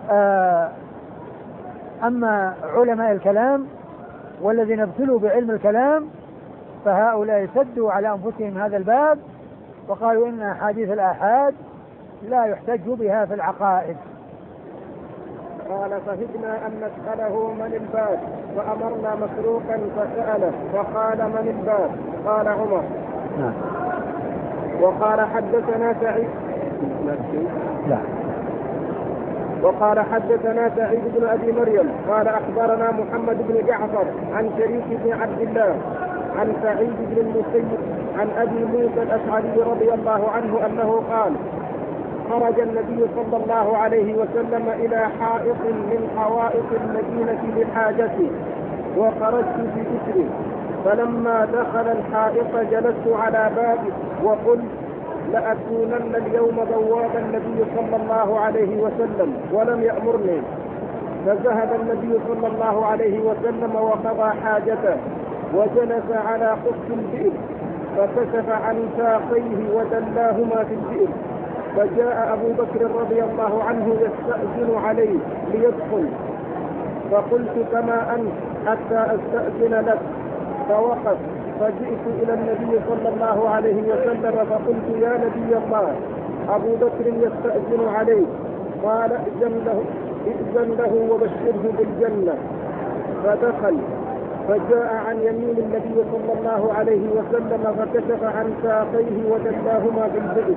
آه أما علماء الكلام والذين ابتلوا بعلم الكلام فهؤلاء سدوا على أنفسهم هذا الباب وقالوا إن أحاديث الآحاد لا يحتج بها في العقائد. قال فهدنا أن نسأله من الباب فأمرنا مسروقا فسأله فقال من الباب؟ قال عمر. نعم. وقال حدثنا سعيد لا. وقال حدثنا سعيد بن أبي مريم قال أخبرنا محمد بن جعفر عن شريك بن عبد الله عن سعيد بن المسيب عن أبي موسى الأشعري رضي الله عنه أنه قال خرج النبي صلى الله عليه وسلم إلى حائط من حوائط المدينة لحاجته وخرجت في إثره، فلما دخل الحائط جلست على بابه وقلت لأكونن اليوم بواب النبي صلى الله عليه وسلم ولم يأمرني، فذهب النبي صلى الله عليه وسلم وقضى حاجته وجلس على قص البئر فكشف عن ساقيه ودلاهما في البئر، فجاء أبو بكر رضي الله عنه يستأذن عليه ليدخل، فقلت كما أنت حتى أستأذن لك، فوقف، فجئت إلى النبي صلى الله عليه وسلم فقلت يا نبي الله أبو بكر يستأذن عليه، قال ائذن له, ائذن له وبشره بالجنة، فدخل فجاء عن يمين النبي صلى الله عليه وسلم فكشف عن ساقيه ودلاهما في البئر،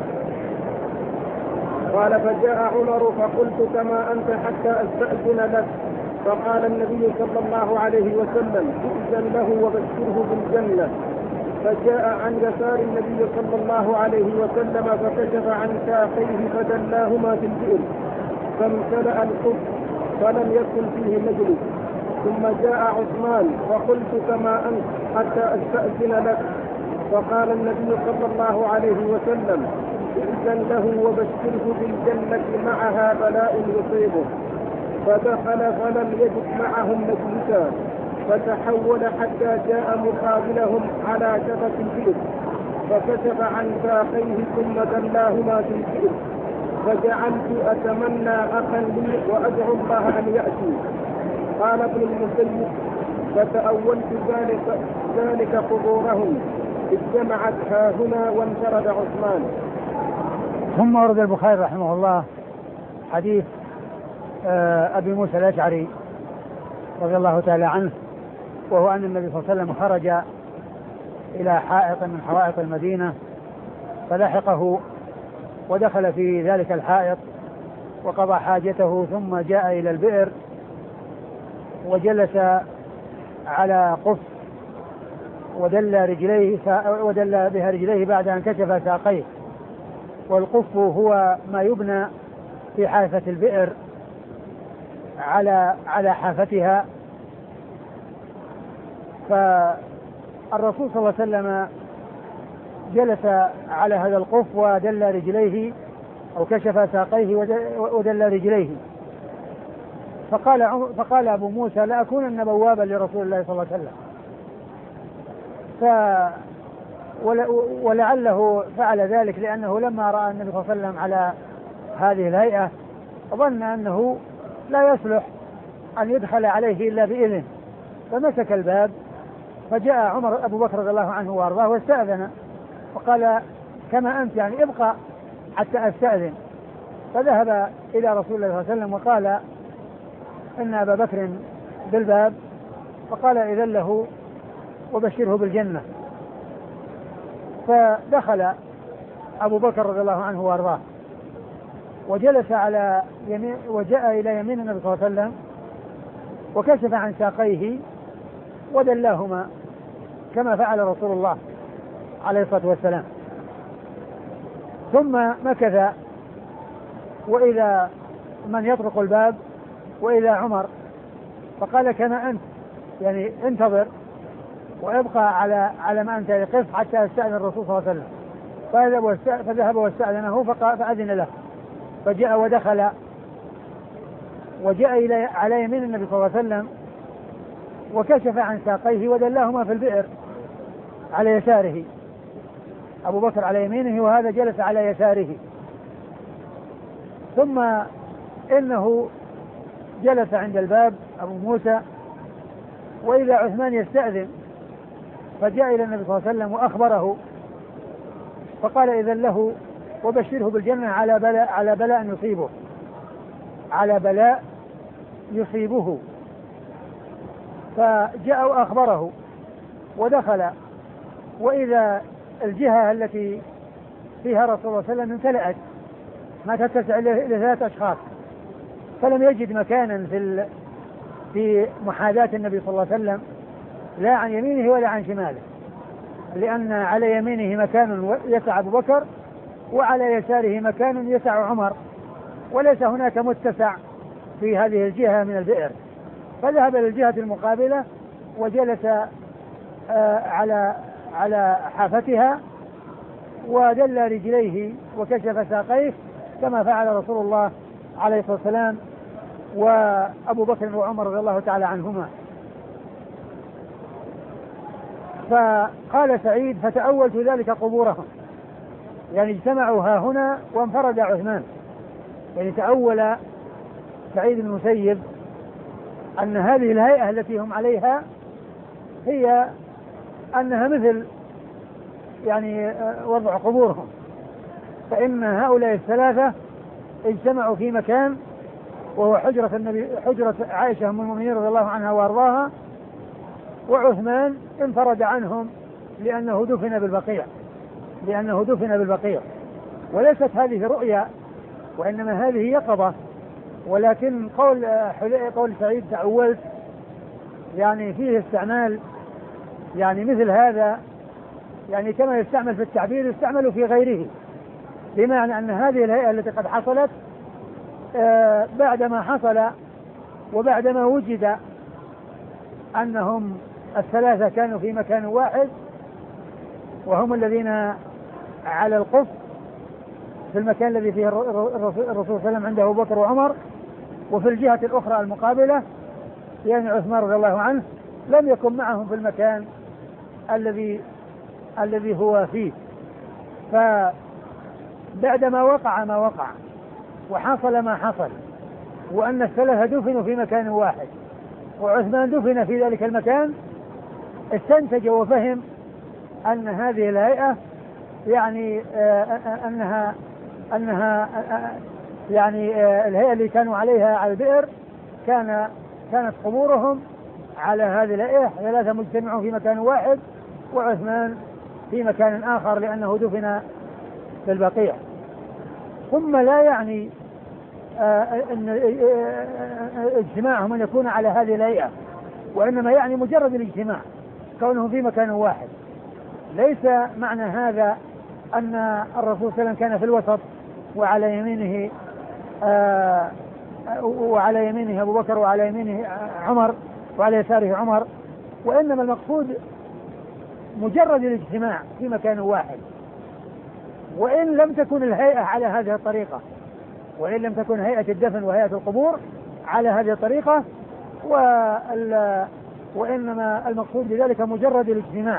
قال فجاء عمر فقلت كما أنت حتى أستأذن لك، فقال النبي صلى الله عليه وسلم ائذن له وبشره بالجنة، فجاء عن يسار النبي صلى الله عليه وسلم فكشف عن ساقيه فدلاهما في البئر، فامتلأ القف فلم يكن فيه مجلس، ثم جاء عثمان فقلت كما أنت حتى أستأذن لك، فقال النبي صلى الله عليه وسلم ائذن له وبشره بالجنة معها بلاء يصيبه، فدخل فلم يجد معهم مجلسا، فتحول حتى جاء مقابلهم على شفة البئر، فكشف عن ساقيه ثم دلاهما في البئر، فجعلت أتمنى أخا لي وأدعو الله أن يأتي. قال ابن المسيب فتأولت ذلك, ذلك قبورهم اجتمعت ها هنا وانفرد عثمان. ثم ورد البخاري رحمه الله حديث أبي موسى الأشعري رضي الله تعالى عنه، وهو أن النبي صلى الله عليه وسلم خرج إلى حائط من حوائط المدينة فلحقه ودخل في ذلك الحائط وقضى حاجته، ثم جاء إلى البئر وجلس على قف ودل رجليه ودل بها رجليه بعد أن كشف ساقيه، والقف هو ما يبنى في حافة البئر على على حافتها. فالرسول صلى الله عليه وسلم جلس على هذا القف ودل رجليه أو كشف ساقيه ودل رجليه، فقال فقال أبو موسى لأكونن بوابا لرسول الله صلى الله عليه وسلم، ف ولعله فعل ذلك لأنه لما رأى النبي صلى الله عليه وسلم على هذه الهيئة ظن أنه لا يصلح أن يدخل عليه إلا بإذن، فمسك الباب، فجاء عمر أبو بكر رضي الله عنه وأرضاه واستأذن وقال كما أنت يعني ابقى حتى أستأذن، فذهب إلى رسول الله صلى الله عليه وسلم وقال إن أبا بكر بالباب، فقال إذن له وبشره بالجنة، فدخل أبو بكر رضي الله عنه وأرضاه وجلس على يمين وجاء إلى يمين النبي صلى الله عليه وسلم وكشف عن ساقيه ودلاهما كما فعل رسول الله عليه الصلاة والسلام، ثم مكث وإذا من يطرق الباب وإذا عمر، فقال كما أنت يعني انتظر وابقى على على ما أنت يقف حتى يستأذن الرسول صلى الله عليه وسلم، فذهب واستأذنه فأذن له، فجاء ودخل وجاء إلى على يمين النبي صلى الله عليه وسلم وكشف عن ساقيه ودلاهما في البئر على يساره، أبو بكر على يمينه وهذا جلس على يساره، ثم إنه جلس عند الباب أبو موسى، وإذا عثمان يستأذن، فجاء إلى النبي صلى الله عليه وسلم وأخبره، فقال إذن له وبشره بالجنة على بلاء على بلاء يصيبه على بلاء يصيبه فجاء وأخبره ودخل، وإذا الجهة التي فيها رسول الله صلى الله عليه وسلم امتلأت ما تتسع لثلاث أشخاص، فلم يجد مكانا في في محاذاة النبي صلى الله عليه وسلم لا عن يمينه ولا عن شماله، لأن على يمينه مكان يسع أبو بكر وعلى يساره مكان يسع عمر، وليس هناك متسع في هذه الجهة من البئر، فذهب إلى الجهة المقابلة وجلس على على حافتها ودل رجليه وكشف ساقيه كما فعل رسول الله عليه الصلاة والسلام وأبو بكر وعمر رضي الله تعالى عنهما. فقال سعيد فتأولت ذلك قبورهم، يعني اجتمعوا ها هنا وانفرد عثمان، يعني تأول سعيد بن المسيب أن هذه الهيئة التي هم عليها هي أنها مثل يعني وضع قبورهم، فإن هؤلاء الثلاثة اجتمعوا في مكان وهو حجرة النبي حجرة عائشة أم المؤمنين رضي الله عنها وأرضاها، وعثمان انفرد عنهم لأنه دفن بالبقيع لأنه دفن بالبقيع وليست هذه رؤيا وإنما هذه يقظة، ولكن قول قول سعيد تأولت يعني فيه استعمال يعني مثل هذا، يعني كما يستعمل في التعبير يستعمل في غيره، بمعنى أن هذه الهيئة التي قد حصلت آه بعدما حصل وبعدما وجد أنهم الثلاثة كانوا في مكان واحد وهم الذين على القف في المكان الذي فيه الرسول صلى الله عليه وسلم عنده أبو بكر وعمر، وفي الجهة الأخرى المقابلة يعني عثمان رضي الله عنه لم يكن معهم في المكان الذي الذي هو فيه. فبعدما وقع ما وقع وحصل ما حصل وأن الثلاثة دفنوا في مكان واحد وعثمان دفن في ذلك المكان، استنتج وفهم أن هذه الهيئة يعني آه أنها أنها آه يعني آه الهيئة اللي كانوا عليها على البئر كان كانت قبورهم على هذه الهيئة، ثلاثة مجتمعون في مكان واحد وعثمان في مكان آخر لأنه دفن بالبقيع. ثم لا يعني آه أن اجتماعهم أن يكون على هذه الهيئة، وإنما يعني مجرد الاجتماع كونهم في مكان واحد، ليس معنى هذا أن الرسول صلى الله عليه وسلم كان في الوسط وعلى يمينه آه وعلى يمينه أبو بكر وعلى يمينه عمر وعلى يساره عمر، وإنما المقصود مجرد الاجتماع في مكان واحد، وإن لم تكن الهيئة على هذه الطريقة وإن لم تكن هيئة الدفن وهيئة القبور على هذه الطريقة، وإنما المقصود بذلك مجرد الاجتماع.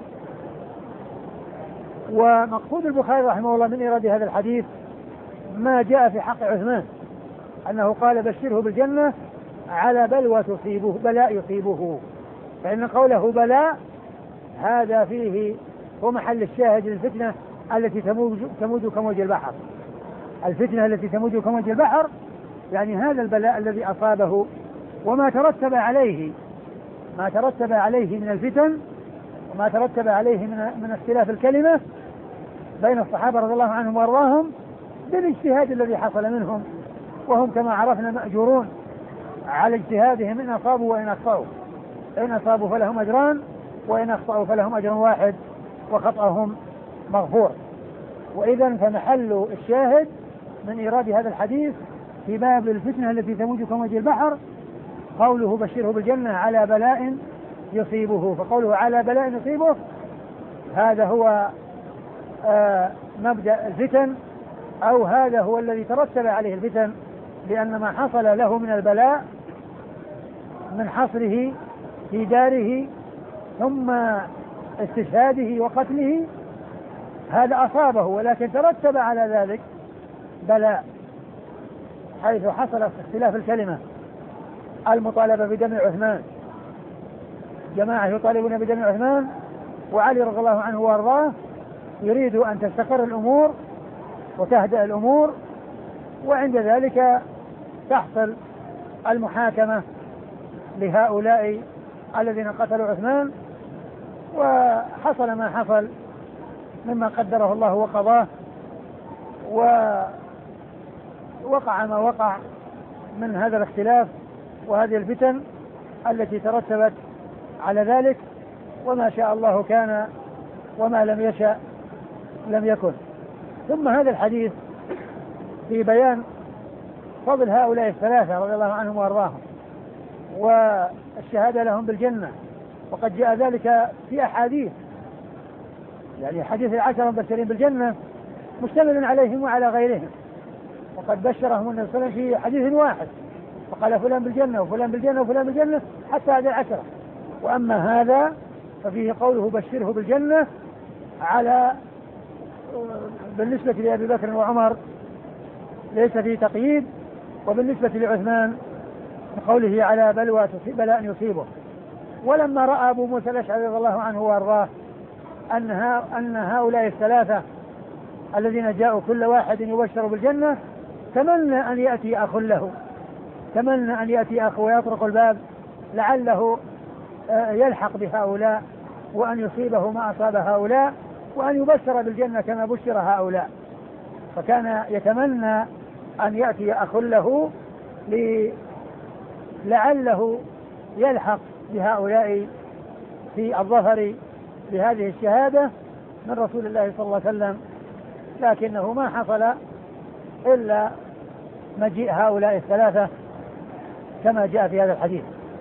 ومقصود البخاري رحمه الله من إيراد هذا الحديث ما جاء في حق عثمان أنه قال بشره بالجنة على بلوى تصيبه بلاء يصيبه، فإن قوله بلاء هذا فيه هو محل الشاهد للفتنة التي تموج, تموج كموج البحر الفتنة التي تموج كموج البحر، يعني هذا البلاء الذي أصابه وما ترتب عليه ما ترتب عليه من الفتن وما ترتب عليه من, من اختلاف الكلمة بين الصحابة رضي الله عنهم وارضاهم بالاجتهاد الذي حصل منهم، وهم كما عرفنا مأجورون على اجتهادهم إن أصابوا وإن أخطأوا، إن أصابوا فلهم أجران وإن أخطأوا فلهم أجر واحد وخطأهم مغفور. وإذا فمحل الشاهد من إيراد هذا الحديث في باب الفتنة التي تموج كموج البحر قوله بشره بالجنة على بلاء يصيبه، فقوله على بلاء يصيبه هذا هو آه مبدأ الفتن، أو هذا هو الذي ترتب عليه الفتن، لأن ما حصل له من البلاء من حصره في داره ثم استشهاده وقتله هذا أصابه، ولكن ترتب على ذلك بلاء حيث حصل اختلاف الكلمة المطالبة بدم عثمان، جماعة يطالبون بدم عثمان، وعلي رضي الله عنه وارضاه يريد أن تستقر الأمور وتهدأ الأمور، وعند ذلك تحصل المحاكمة لهؤلاء الذين قتلوا عثمان. وحصل ما حصل مما قدره الله وقضاه، ووقع ما وقع من هذا الاختلاف وهذه الفتن التي ترتبت على ذلك، وما شاء الله كان وما لم يشأ لم يكن. ثم هذا الحديث في بيان فضل هؤلاء الثلاثة رضي الله عنهم وارضاهم والشهادة لهم بالجنة، وقد جاء ذلك في أحاديث، يعني حديث العشرة المبشرين بالجنة مشتمل عليهم وعلى غيرهم، وقد بشرهم النبي صلى الله عليه وسلم في حديث واحد، فقال فلان بالجنة وفلان بالجنة وفلان بالجنة حتى هذه العشرة. وأما هذا ففيه قوله بشره بالجنة على بالنسبة لأبي بكر وعمر ليس فيه تقييد، وبالنسبة لعثمان قوله على بلوى بلاء يصيبه. ولما رأى أبو موسى الأشعري رضي الله عنه وارضاه أن, أن هؤلاء الثلاثة الذين جاءوا كل واحد يبشر بالجنة تمنى أن يأتي أخ له، تمنى أن يأتي أخ ويطرق الباب لعله يلحق بهؤلاء وأن يصيبه ما أصاب هؤلاء وأن يبشر بالجنة كما بشر هؤلاء، فكان يتمنى أن يأتي أخ له لعله يلحق بهؤلاء في الظفر بهذه الشهادة من رسول الله صلى الله عليه وسلم، لكنه ما حصل إلا مجيء هؤلاء الثلاثة كما جاء في هذا الحديث.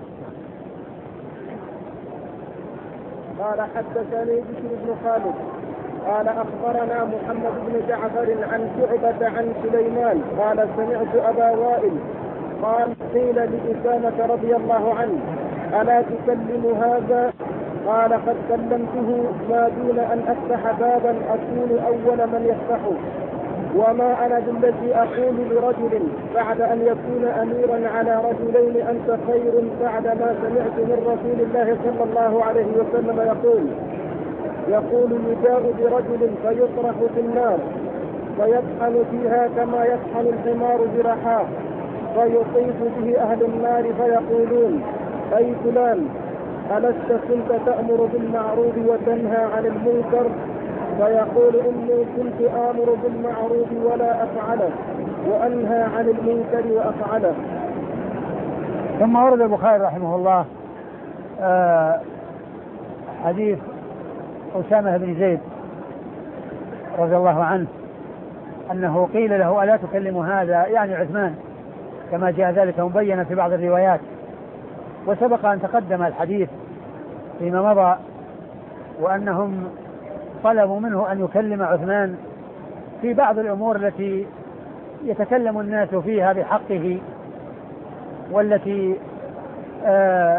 قال حدثني بشر بن خالد قال أخبرنا محمد بن جعفر عن شعبة عن سليمان قال سمعت أبا وائل قال قيل لأسامة رضي الله عنه ألا تكلم هذا؟ قال قد كلمته ما دون أن أفتح بابا أكون أول من يفتحه، وما أنا بالذي أقول لرجل بعد أن يكون أميرا على رجلين أنت خير بعد ما سمعت من رسول الله صلى الله عليه وسلم يقول يقول يجاء برجل فيطرح في النار فيطحن فيها كما يطحن الحمار برحاه، فيطيف به أهل النار فيقولون أي فلان ألست كنت تأمر بالمعروف وتنهى عن المنكر؟ فيقول إني كنت آمر بالمعروف ولا أفعله وأنهى عن المنكر وأفعله. ثم ورد البخاري رحمه الله آه حديث أسامة بن زيد رضي الله عنه أنه قيل له ألا تكلم هذا، يعني عثمان، كما جاء ذلك مبينا في بعض الروايات، وسبق أن تقدم الحديث فيما مضى وأنهم طلبوا منه أن يكلم عثمان في بعض الأمور التي يتكلم الناس فيها بحقه والتي آه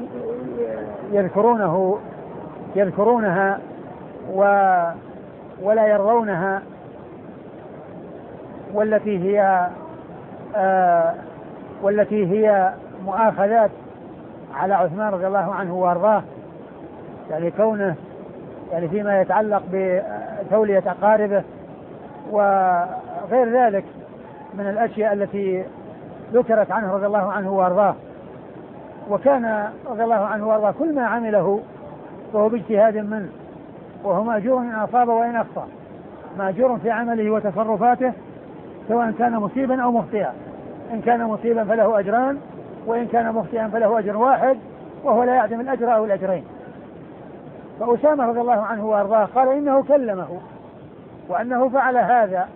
يذكرونه يذكرونها ولا يرضونها، والتي هي آه والتي هي مؤاخذات على عثمان رضي الله عنه وارضاه، يعني كونه يعني فيما يتعلق بتولية أقاربه وغير ذلك من الأشياء التي ذكرت عنه رضي الله عنه وارضاه. وكان رضي الله عنه وارضاه كل ما عمله فهو باجتهاد منه، وهو مأجور إن أصاب وإن أخطأ، مأجور في عمله وتصرفاته سواء كان مصيبا أو مخطئا، إن كان مصيبا فله أجران، وإن كان مخطئا فله أجر واحد، وهو لا يعدم الأجر أو الأجرين. فأسامة رضي الله عنه وارضاه قال إنه كلمه وأنه فعل هذا،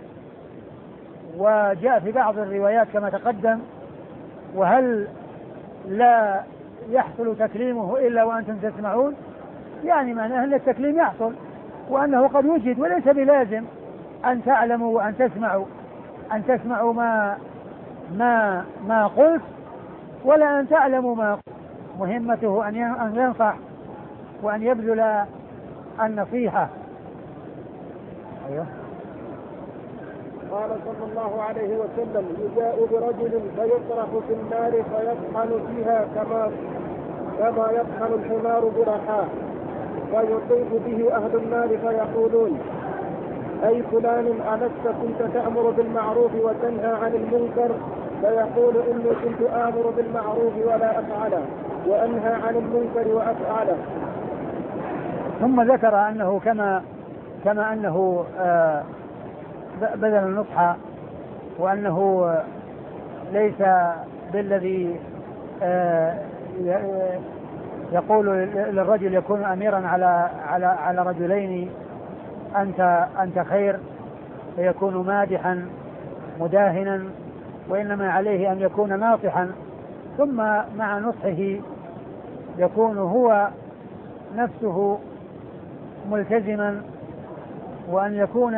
وجاء في بعض الروايات كما تقدم وهل لا يحصل تكليمه إلا وأنتم تسمعون، يعني معناه أن التكليم يحصل وأنه قد وجد، وليس بلازم أن تعلموا وأن تسمعوا أن تسمعوا ما ما ما قلت ولا أن تعلموا ما قلت. مهمته أن ينصح وأن يبذل النصيحة. أيوه قال صلى الله عليه وسلم يجاء برجل فيطرح في النار فيطحن فيها كما كما يطحن الحمار برحاه، فيطيف به أهل النار فيقولون أي فلان ألست كنت تأمر بالمعروف وتنهى عن المنكر؟ فيقول إني كنت آمر بالمعروف ولا أفعله وأنهى عن المنكر وأفعله. ثم ذكر أنه كما كما أنه آه بذل النصح، وأنه ليس بالذي آه يقول للرجل يكون أميرا على على على رجلين أنت أنت خير فيكون مادحا مداهنا، وإنما عليه أن يكون ناصحا، ثم مع نصحه يكون هو نفسه ملتزما، وأن يكون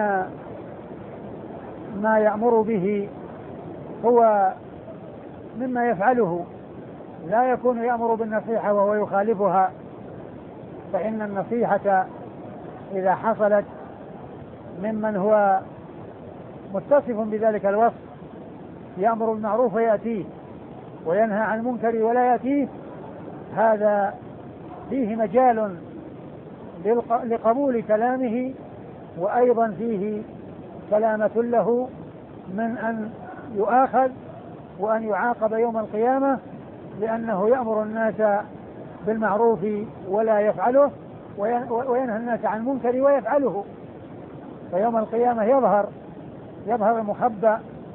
ما يأمر به هو مما يفعله، لا يكون يأمر بالنصيحة وهو يخالفها، فإن النصيحة إذا حصلت ممن هو متصف بذلك الوصف يأمر بالمعروف ويأتيه وينهى عن المنكر ولا يأتيه، هذا فيه مجال لقبول كلامه، وأيضا فيه سلامة له من أن يؤاخذ وأن يعاقب يوم القيامة، لأنه يأمر الناس بالمعروف ولا يفعله وينهى الناس عن المنكر ويفعله، فيوم القيامة يظهر يظهر المخبأ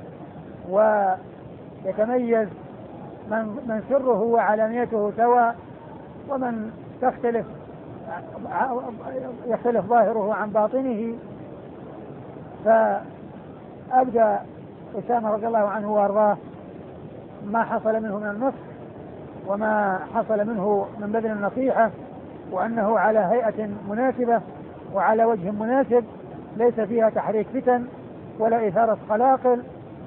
ويتميز من, من سره وعلانيته سواء، ومن تختلف يختلف ظاهره عن باطنه. فأبدأ أسامة رضي الله عنه وأرضاه ما حصل منه من النصح وما حصل منه من بذل النصيحة، وأنه على هيئة مناسبة وعلى وجه مناسب ليس فيها تحريك فتن ولا إثارة قلاقل،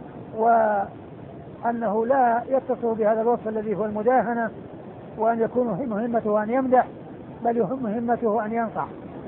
وأنه لا يتصف بهذا الوصف الذي هو المداهنة، وأن يكون مهمته أن يمدح بل مهمته أن ينصح.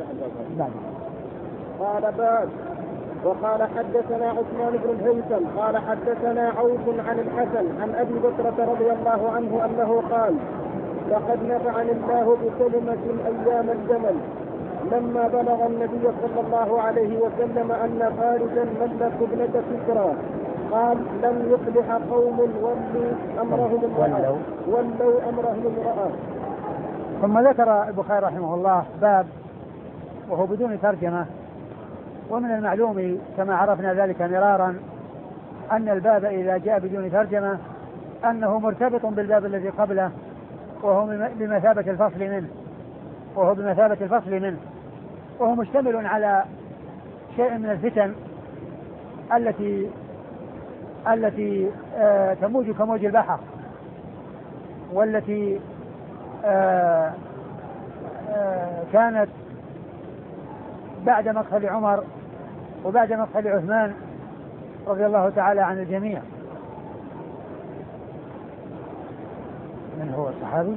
قال باب وقال حدثنا عثمان بن الهيثم قال حدثنا عوف عن الحسن عن أبي بكرة رضي الله عنه أنه قال لقد نفعني الله بكلمة أيام الجمل لما بلغ النبي صلى الله عليه وسلم أن فارسا ملك ابنة كسرى، قال لم يفلح قوم ولوا أمرهم امرأة ولوا أمرهم امرأة. ثم ذكر البخاري رحمه الله باب وهو بدون ترجمة، ومن المعلوم كما عرفنا ذلك مرارا أن الباب إذا جاء بدون ترجمة أنه مرتبط بالباب الذي قبله، وهو بمثابة الفصل منه وهو بمثابة الفصل منه وهو مشتمل على شيء من الفتن التي التي آه تموج كموج البحر، والتي آه آه كانت بعد مقتل عمر وبعد مقتل عثمان رضي الله تعالى عن الجميع. من هو الصحابي؟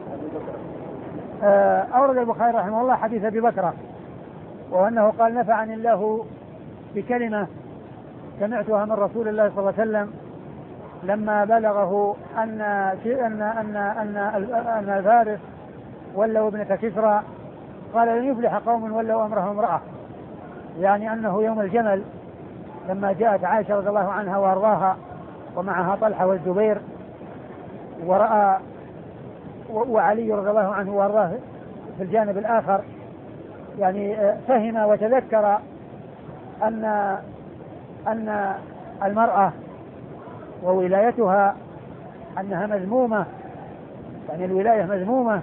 آه أورد البخاري رحمه الله حديث أبي بكرة، وأنه قال نفعني الله بكلمة سمعتها من رسول الله صلى الله عليه وسلم لما بلغه أن أن أن أن أن الفارس ولوا ابنة كسرى، قال لن يفلح قوم ولوا أمرهم امرأة، يعني أنه يوم الجمل لما جاءت عائشة رضي الله عنها وأرضاها ومعها طلحة والزبير، ورأى وعلي رضي الله عنه وأرضاه في الجانب الآخر، يعني فهم وتذكر أن أن المرأة وولايتها أنها مذمومة، يعني الولاية مذمومة،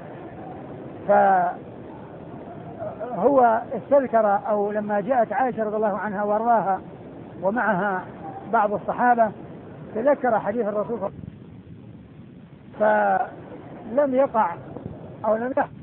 فهو استذكر أو لما جاءت عائشة رضي الله عنها وارضاها ومعها بعض الصحابة تذكر حديث الرسول صلى الله عليه وسلم، فلم يقع أو لم يقع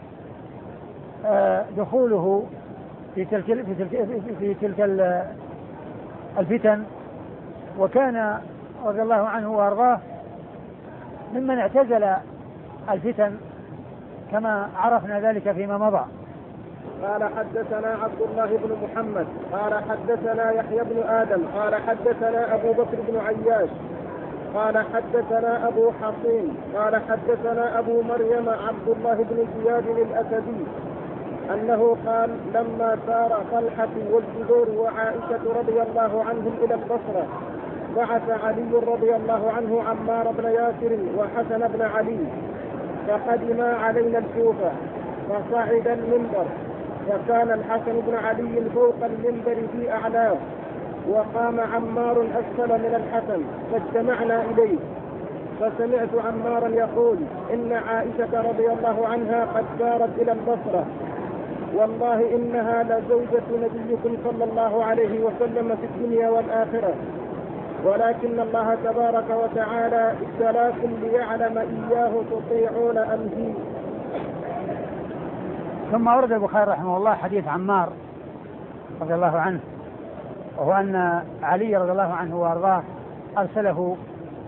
دخوله في تلك في تلك في تلك الفتن، وكان رضي الله عنه وارضاه ممن اعتزل الفتن كما عرفنا ذلك فيما مضى. قال حدثنا عبد الله بن محمد قال حدثنا يحيى بن آدم قال حدثنا أبو بكر بن عياش قال حدثنا أبو حصين قال حدثنا أبو مريم عبد الله بن زياد الأسدي أنه قال لما سار طلحة والزبير وعائشة رضي الله عنهم إلى البصرة بعث علي رضي الله عنه عمار بن ياسر وحسن بن علي فقدما علينا الكوفة فصعد المنبر وكان الحسن بن علي فوق المنبر في أعلاه وقام عمار أسفل من الحسن فاجتمعنا إليه فسمعت عمارا يقول إن عائشة رضي الله عنها قد سارت إلى البصرة والله إنها لزوجة نبيكم صلى الله عليه وسلم في الدنيا والآخرة ولكن الله تبارك وتعالى ابتلاكم ليعلم إياه تطيعون أم هي. ثم أورد البخاري رحمه الله حديث عمار رضي الله عنه وهو أن علي رضي الله عنه وأرضاه أرسله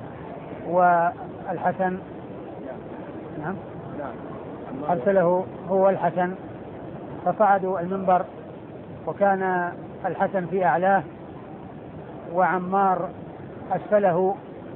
والحسن نعم أرسله هو والحسن فصعدوا المنبر وكان الحسن في أعلاه وعمار أسفله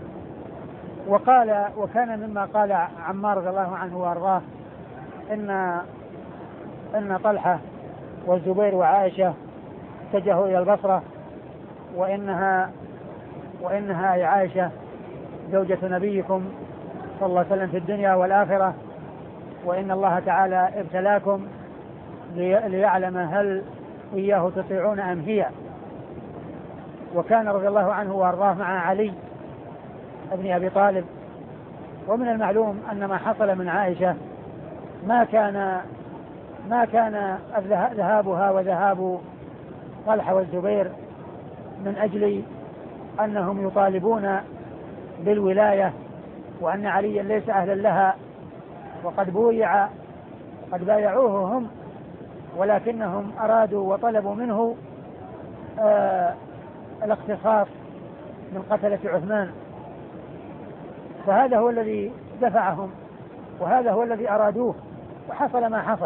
وقال وكان مما قال عمار رضي الله عنه وأرضاه إن إن طلحة والزبير وعائشة اتجهوا إلى البصرة وإنها وإنها عائشة زوجة نبيكم صلى الله عليه وسلم في الدنيا والآخرة وإن الله تعالى ابتلاكم ليعلم هل إياه تطيعون أم هي. وكان رضي الله عنه وأرضاه مع علي ابن أبي طالب ومن المعلوم أن ما حصل من عائشة ما كان ما كان ذهابها وذهاب طلحة والزبير من أجل أنهم يطالبون بالولاية وأن عليا ليس أهلا لها وقد بويع قد بايعوه هم ولكنهم أرادوا وطلبوا منه آه الاختصاص من قتلة عثمان فهذا هو الذي دفعهم وهذا هو الذي أرادوه وحصل ما حصل.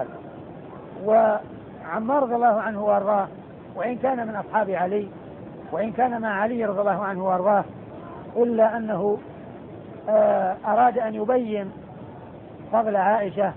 وعمار رضي الله عنه وارضاه وإن كان من أصحاب علي وإن كان مع علي رضي الله عنه وارضاه إلا أنه آه أراد أن يبين فضل عائشة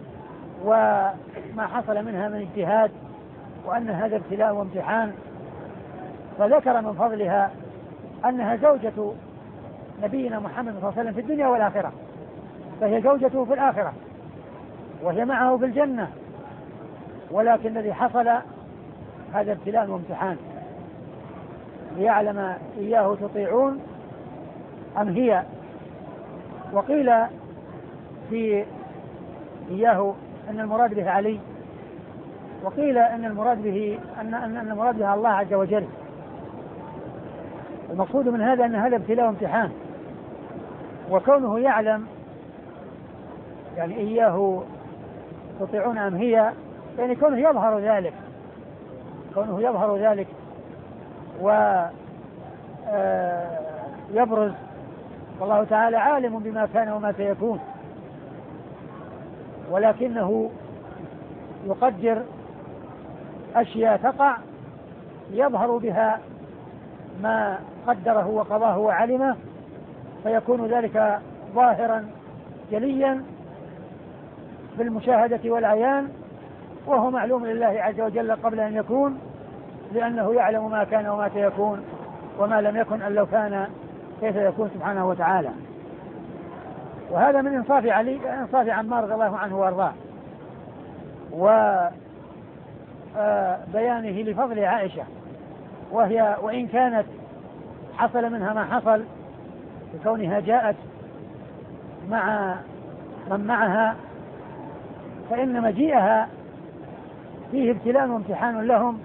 وما حصل منها من اجتهاد وأن هذا ابتلاء وامتحان فذكر من فضلها أنها زوجة نبينا محمد صلى الله عليه وسلم في الدنيا والآخرة فهي زوجته في الآخرة وهي معه في الجنة ولكن الذي حصل هذا ابتلاء وامتحان ليعلم إياه تطيعون أم هي. وقيل في إياه أن المراد به علي وقيل أن المراد به أن أن المراد بها الله عز وجل. المقصود من هذا أن هذا ابتلاء وامتحان وكونه يعلم يعني إياه تطيعون أم هي يعني كونه يظهر ذلك كونه يظهر ذلك ويبرز والله تعالى عالم بما كان وما سيكون ولكنه يقدر أشياء تقع يظهر بها ما قدره وقضاه وعلمه فيكون ذلك ظاهرا جليا بالمشاهدة والعيان وهو معلوم لله عز وجل قبل أن يكون لأنه يعلم ما كان وما سيكون وما لم يكن أن لو كان كيف يكون سبحانه وتعالى. وهذا من إنصاف علي إنصاف عمار رضي الله عنه وارضاه وبيانه لفضل عائشة وهي وإن كانت حصل منها ما حصل بكونها جاءت مع من معها فإن مجيئها فيه ابتلاء وامتحان لهم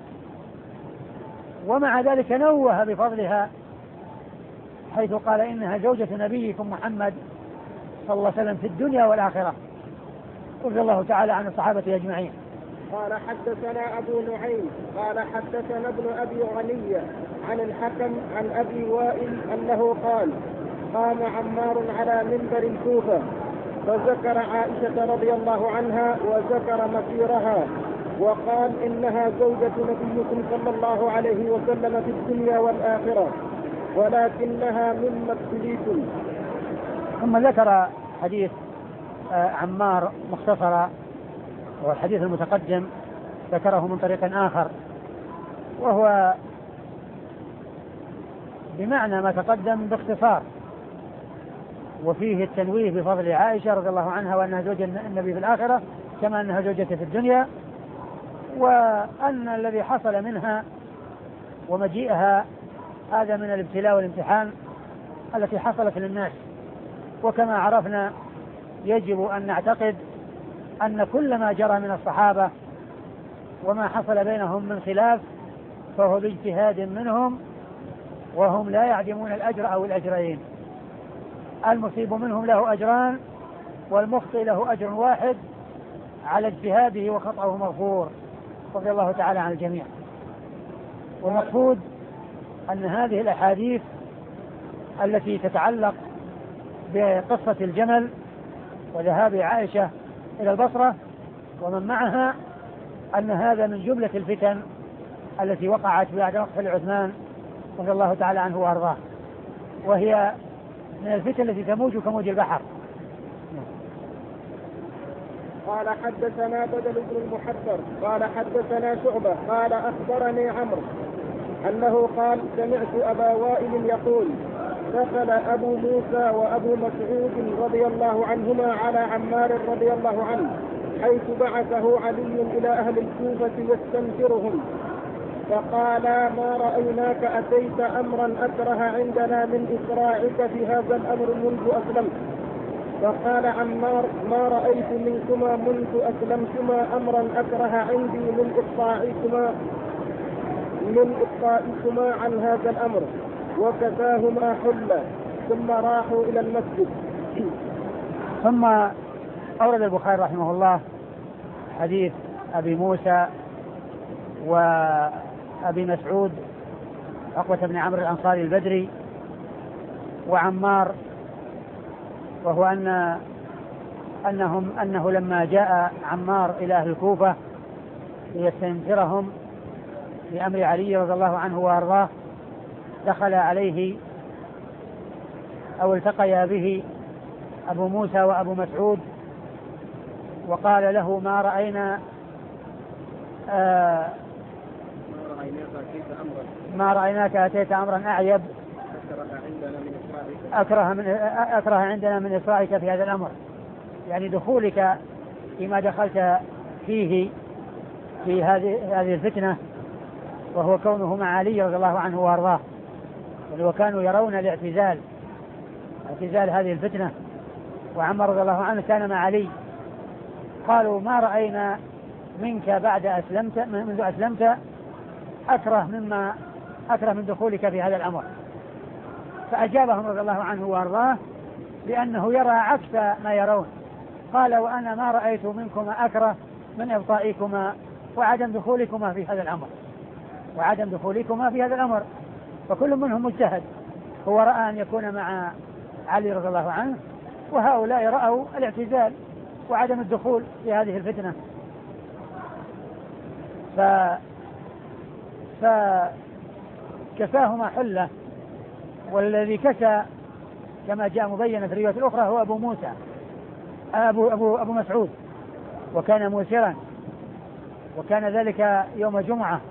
ومع ذلك نوه بفضلها حيث قال إنها زوجة نبيكم محمد صلى الله عليه وسلم في الدنيا والآخرة رضي الله تعالى عن الصحابة أجمعين. قال حدثنا أبو نعيم قال حدثنا ابن أبي غنية عن الحكم عن أبي وائل أنه قال قام عمار على منبر الكوفة فذكر عائشة رضي الله عنها وذكر مسيرها وقال إنها زوجة نبيكم صلى الله عليه وسلم في الدنيا والآخرة ولكنها مما ابتليتم. ثم ذكر حديث عمار مختصرا، والحديث المتقدم ذكره من طريق آخر وهو بمعنى ما تقدم باختصار، وفيه التنويه بفضل عائشة رضي الله عنها وأنها زوجة النبي في الآخرة كما أنها زوجته في الدنيا، وأن الذي حصل منها ومجيئها هذا من الابتلاء والامتحان التي حصلت للناس. وكما عرفنا يجب أن نعتقد أن كل ما جرى من الصحابة وما حصل بينهم من خلاف فهو باجتهاد منهم، وهم لا يعدمون الأجر أو الأجرين، المصيب منهم له أجران والمخطئ له أجر واحد على اجتهاده وخطأه مغفور رضي الله تعالى عن الجميع. والمقصود أن هذه الأحاديث التي تتعلق بقصة الجمل وذهاب عائشة إلى البصرة ومن معها أن هذا من جملة الفتن التي وقعت بعد مقتل عثمان رضي الله تعالى عنه وأرضاه، وهي من الفتن التي تموج كموج البحر. قال حدثنا بدل بن المحبر قال حدثنا شعبة قال أخبرني عمرو أنه قال سمعت أبا وائل يقول دخل أبو موسى وأبو مسعود رضي الله عنهما على عمار رضي الله عنه حيث بعثه علي إلى أهل الكوفة يستنفرهم، فقال ما رأيناك أتيت أمرا أكره عندنا من إسراعك في هذا الأمر منذ أسلمت. فقال عمار ما رأيت منكما منذ أسلمتما أمرا أكره عندي من إبطائكما من إبطائكما عن هذا الأمر، وكفاهما حلة، ثم راحوا إلى المسجد. ثم أورد البخاري رحمه الله حديث أبي موسى وأبي مسعود عقبة بن عمرو الأنصاري البدري وعمار، وهو أن أنهم أنه لما جاء عمار إلى أهل الكوفة ليستنفرهم بأمر علي رضي الله عنه وأرضاه دخل عليه أو التقيا به أبو موسى وأبو مسعود وقال له ما رأينا آه ما رأيناك أتيت أمرا أعيب أكره, من أكره عندنا من إسرائك في هذا الأمر، يعني دخولك فيما دخلت فيه في هذه هذه الفتنة، وهو كونه مع علي رضي الله عنه وارضاه، وكانوا يرون الاعتزال اعتزال هذه الفتنة، وعمر رضي الله عنه كان مع علي. قالوا ما رأينا منك بعد أسلمت منذ أسلمت أكره مما أكره من دخولك في هذا الأمر. فأجابهم رضي الله عنه وارضاه بأنه يرى عكس ما يرون. قال وأنا ما رأيت منكما أكره من إبطائكما وعدم دخولكما في هذا الأمر وعدم دخولكما في هذا الأمر فكل منهم مجتهد، هو رأى أن يكون مع علي رضي الله عنه، وهؤلاء رأوا الاعتزال وعدم الدخول في هذه الفتنة. ف فكساهما حلة، والذي كسى كما جاء مبينا في الرواية الأخرى هو أبو موسى أبو, أبو, أبو مسعود، وكان موسرا، وكان ذلك يوم جمعة